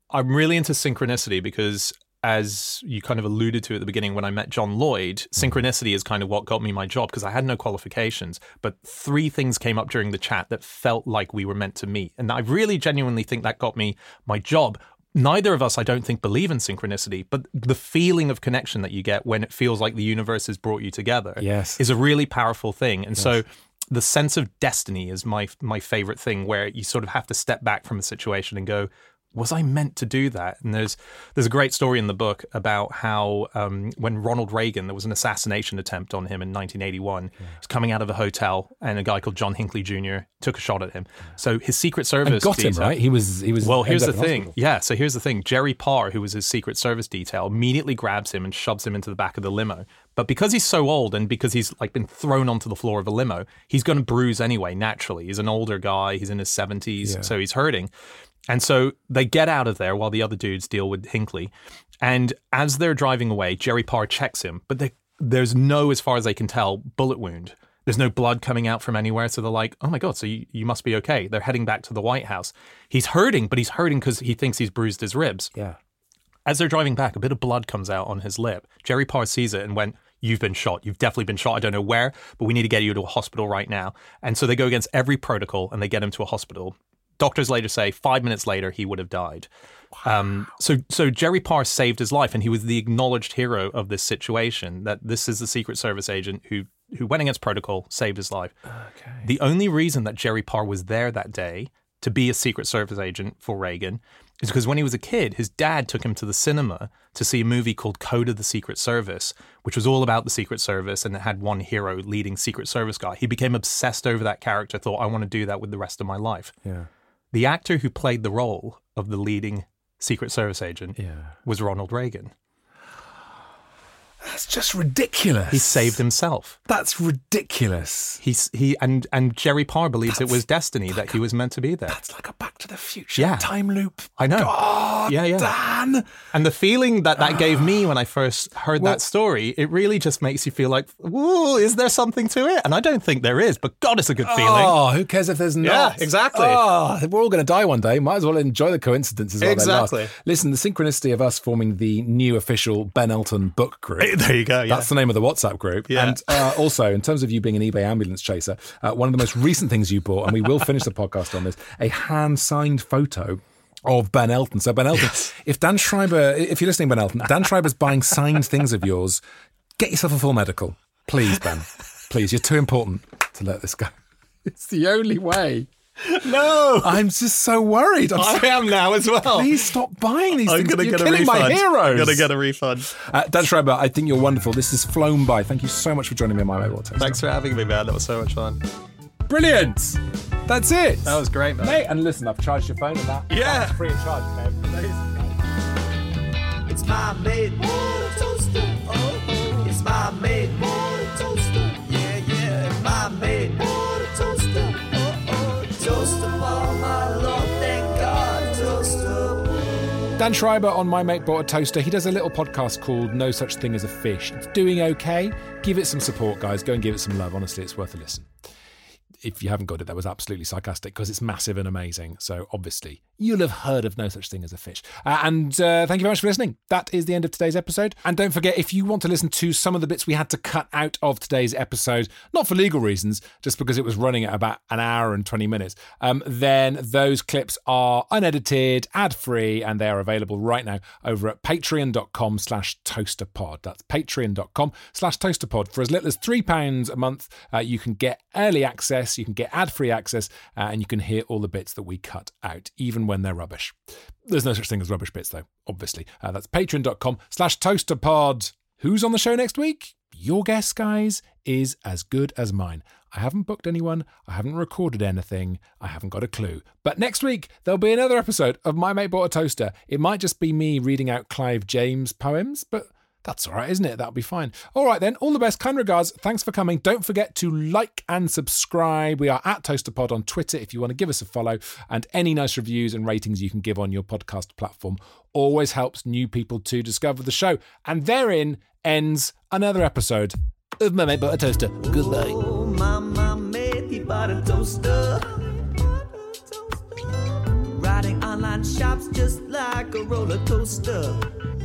I'm really into synchronicity because, as you kind of alluded to at the beginning when I met John Lloyd, synchronicity is kind of what got me my job because I had no qualifications. But 3 things came up during the chat that felt like we were meant to meet. And I really genuinely think that got me my job. Neither of us, I don't think, believe in synchronicity, but the feeling of connection that you get when it feels like the universe has brought you together is a really powerful thing. And so the sense of destiny is my favorite thing, where you sort of have to step back from a situation and go, was I meant to do that? And there's a great story in the book about how when Ronald Reagan, there was an assassination attempt on him in 1981. He was coming out of a hotel and a guy called John Hinckley Jr. took a shot at him. So his Secret Service and got him, right? He was. Well, here's the thing. Yeah, so here's the thing. Jerry Parr, who was his Secret Service detail, immediately grabs him and shoves him into the back of the limo. But because he's so old and because he's like been thrown onto the floor of a limo, he's going to bruise anyway, naturally. He's an older guy. He's in his 70s, so he's hurting. And so they get out of there while the other dudes deal with Hinckley. And as they're driving away, Jerry Parr checks him. But there's no, as far as they can tell, bullet wound. There's no blood coming out from anywhere. So they're like, oh my God, so you must be okay. They're heading back to the White House. He's hurting, but he's hurting because he thinks he's bruised his ribs. Yeah. As they're driving back, a bit of blood comes out on his lip. Jerry Parr sees it and went, you've been shot. You've definitely been shot. I don't know where, but we need to get you to a hospital right now. And so they go against every protocol and they get him to a hospital. Doctors later say 5 minutes later, he would have died. Wow. So Jerry Parr saved his life, and he was the acknowledged hero of this situation, that this is the Secret Service agent who went against protocol, saved his life. Okay. The only reason that Jerry Parr was there that day to be a Secret Service agent for Reagan is because when he was a kid, his dad took him to the cinema to see a movie called Code of the Secret Service, which was all about the Secret Service, and it had one hero, leading Secret Service guy. He became obsessed over that character, thought, I want to do that with the rest of my life. Yeah. The actor who played the role of the leading Secret Service agent was Ronald Reagan. That's just ridiculous. He saved himself. That's ridiculous. And Jerry Parr believes it was destiny that he was meant to be there. That's like a Back to the Future time loop. I know. God, Dan. And the feeling that gave me when I first heard that story, it really just makes you feel like, whoa, is there something to it? And I don't think there is, but God, it's a good feeling. Oh, who cares if there's not? Yeah, exactly. Oh, we're all going to die one day. Might as well enjoy the coincidences while they last. Listen, the synchronicity of us forming the new official Ben Elton book group. There you go. That's the name of the WhatsApp group. Yeah. And also, in terms of you being an eBay ambulance chaser, one of the most recent things you bought, and we will finish the podcast on this, a hand-signed photo of Ben Elton. So Ben Elton, if Dan Schreiber, if you're listening, Ben Elton, Dan Schreiber's buying signed things of yours, get yourself a full medical. Please, Ben. Please, you're too important to let this go. It's the only way. No, I'm just so worried. I am now as well. Please stop buying these things. You're killing my heroes. I'm going to get a refund. Dan Schreiber, I think you're wonderful. This has flown by. Thank you so much for joining me on My Mate Bought Toaster. Thanks for having me, man. That was so much fun. Brilliant. That's it. That was great, man. Mate, and listen, I've charged your phone and that. Yeah. That's free of charge, okay? It's My Mate Bought Toaster. Oh, it's My Mate Bought Toaster. Yeah, it's My Mate Bought Toaster. Toaster for my Lord, thank God, toaster. Dan Schreiber on My Mate Bought a Toaster. He does a little podcast called No Such Thing as a Fish. It's doing okay. Give it some support, guys. Go and give it some love. Honestly, it's worth a listen. If you haven't got it, that was absolutely sarcastic because it's massive and amazing. So obviously, you'll have heard of No Such Thing as a Fish. And thank you very much for listening. That is the end of today's episode. And don't forget, if you want to listen to some of the bits we had to cut out of today's episode, not for legal reasons, just because it was running at about an hour and 20 minutes, then those clips are unedited, ad-free, and they are available right now over at patreon.com/toasterpod. That's patreon.com/toasterpod. For as little as £3 a month, you can get early access, you can get ad-free access, and you can hear all the bits that we cut out, even when they're rubbish. There's no such thing as rubbish bits, though, obviously. That's patreon.com/toasterpod. Who's on the show next week? Your guess, guys, is as good as mine. I haven't booked anyone. I haven't recorded anything. I haven't got a clue. But next week, there'll be another episode of My Mate Bought a Toaster. It might just be me reading out Clive James poems, but that's all right, isn't it? That'll be fine. All right, then. All the best. Kind regards. Thanks for coming. Don't forget to like and subscribe. We are at ToasterPod on Twitter if you want to give us a follow. And any nice reviews and ratings you can give on your podcast platform always helps new people to discover the show. And therein ends another episode of My Mate Bought a Toaster. Goodbye. Oh, my mate, he bought a toaster. Riding online shops just like like a roller coaster.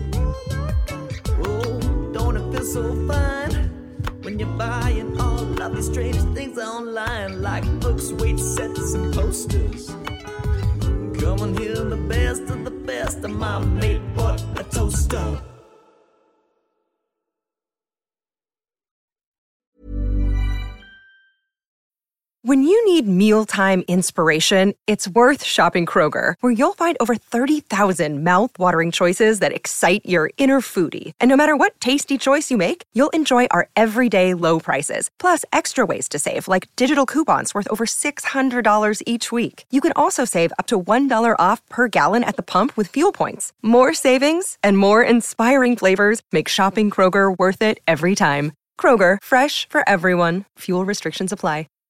Oh, don't it feel so fine when you're buying all of these strange things online, like books, weight sets, and posters. Come and hear the best of the best of my mate bought a toaster. When you need mealtime inspiration, it's worth shopping Kroger, where you'll find over 30,000 mouth-watering choices that excite your inner foodie. And no matter what tasty choice you make, you'll enjoy our everyday low prices, plus extra ways to save, like digital coupons worth over $600 each week. You can also save up to $1 off per gallon at the pump with fuel points. More savings and more inspiring flavors make shopping Kroger worth it every time. Kroger, fresh for everyone. Fuel restrictions apply.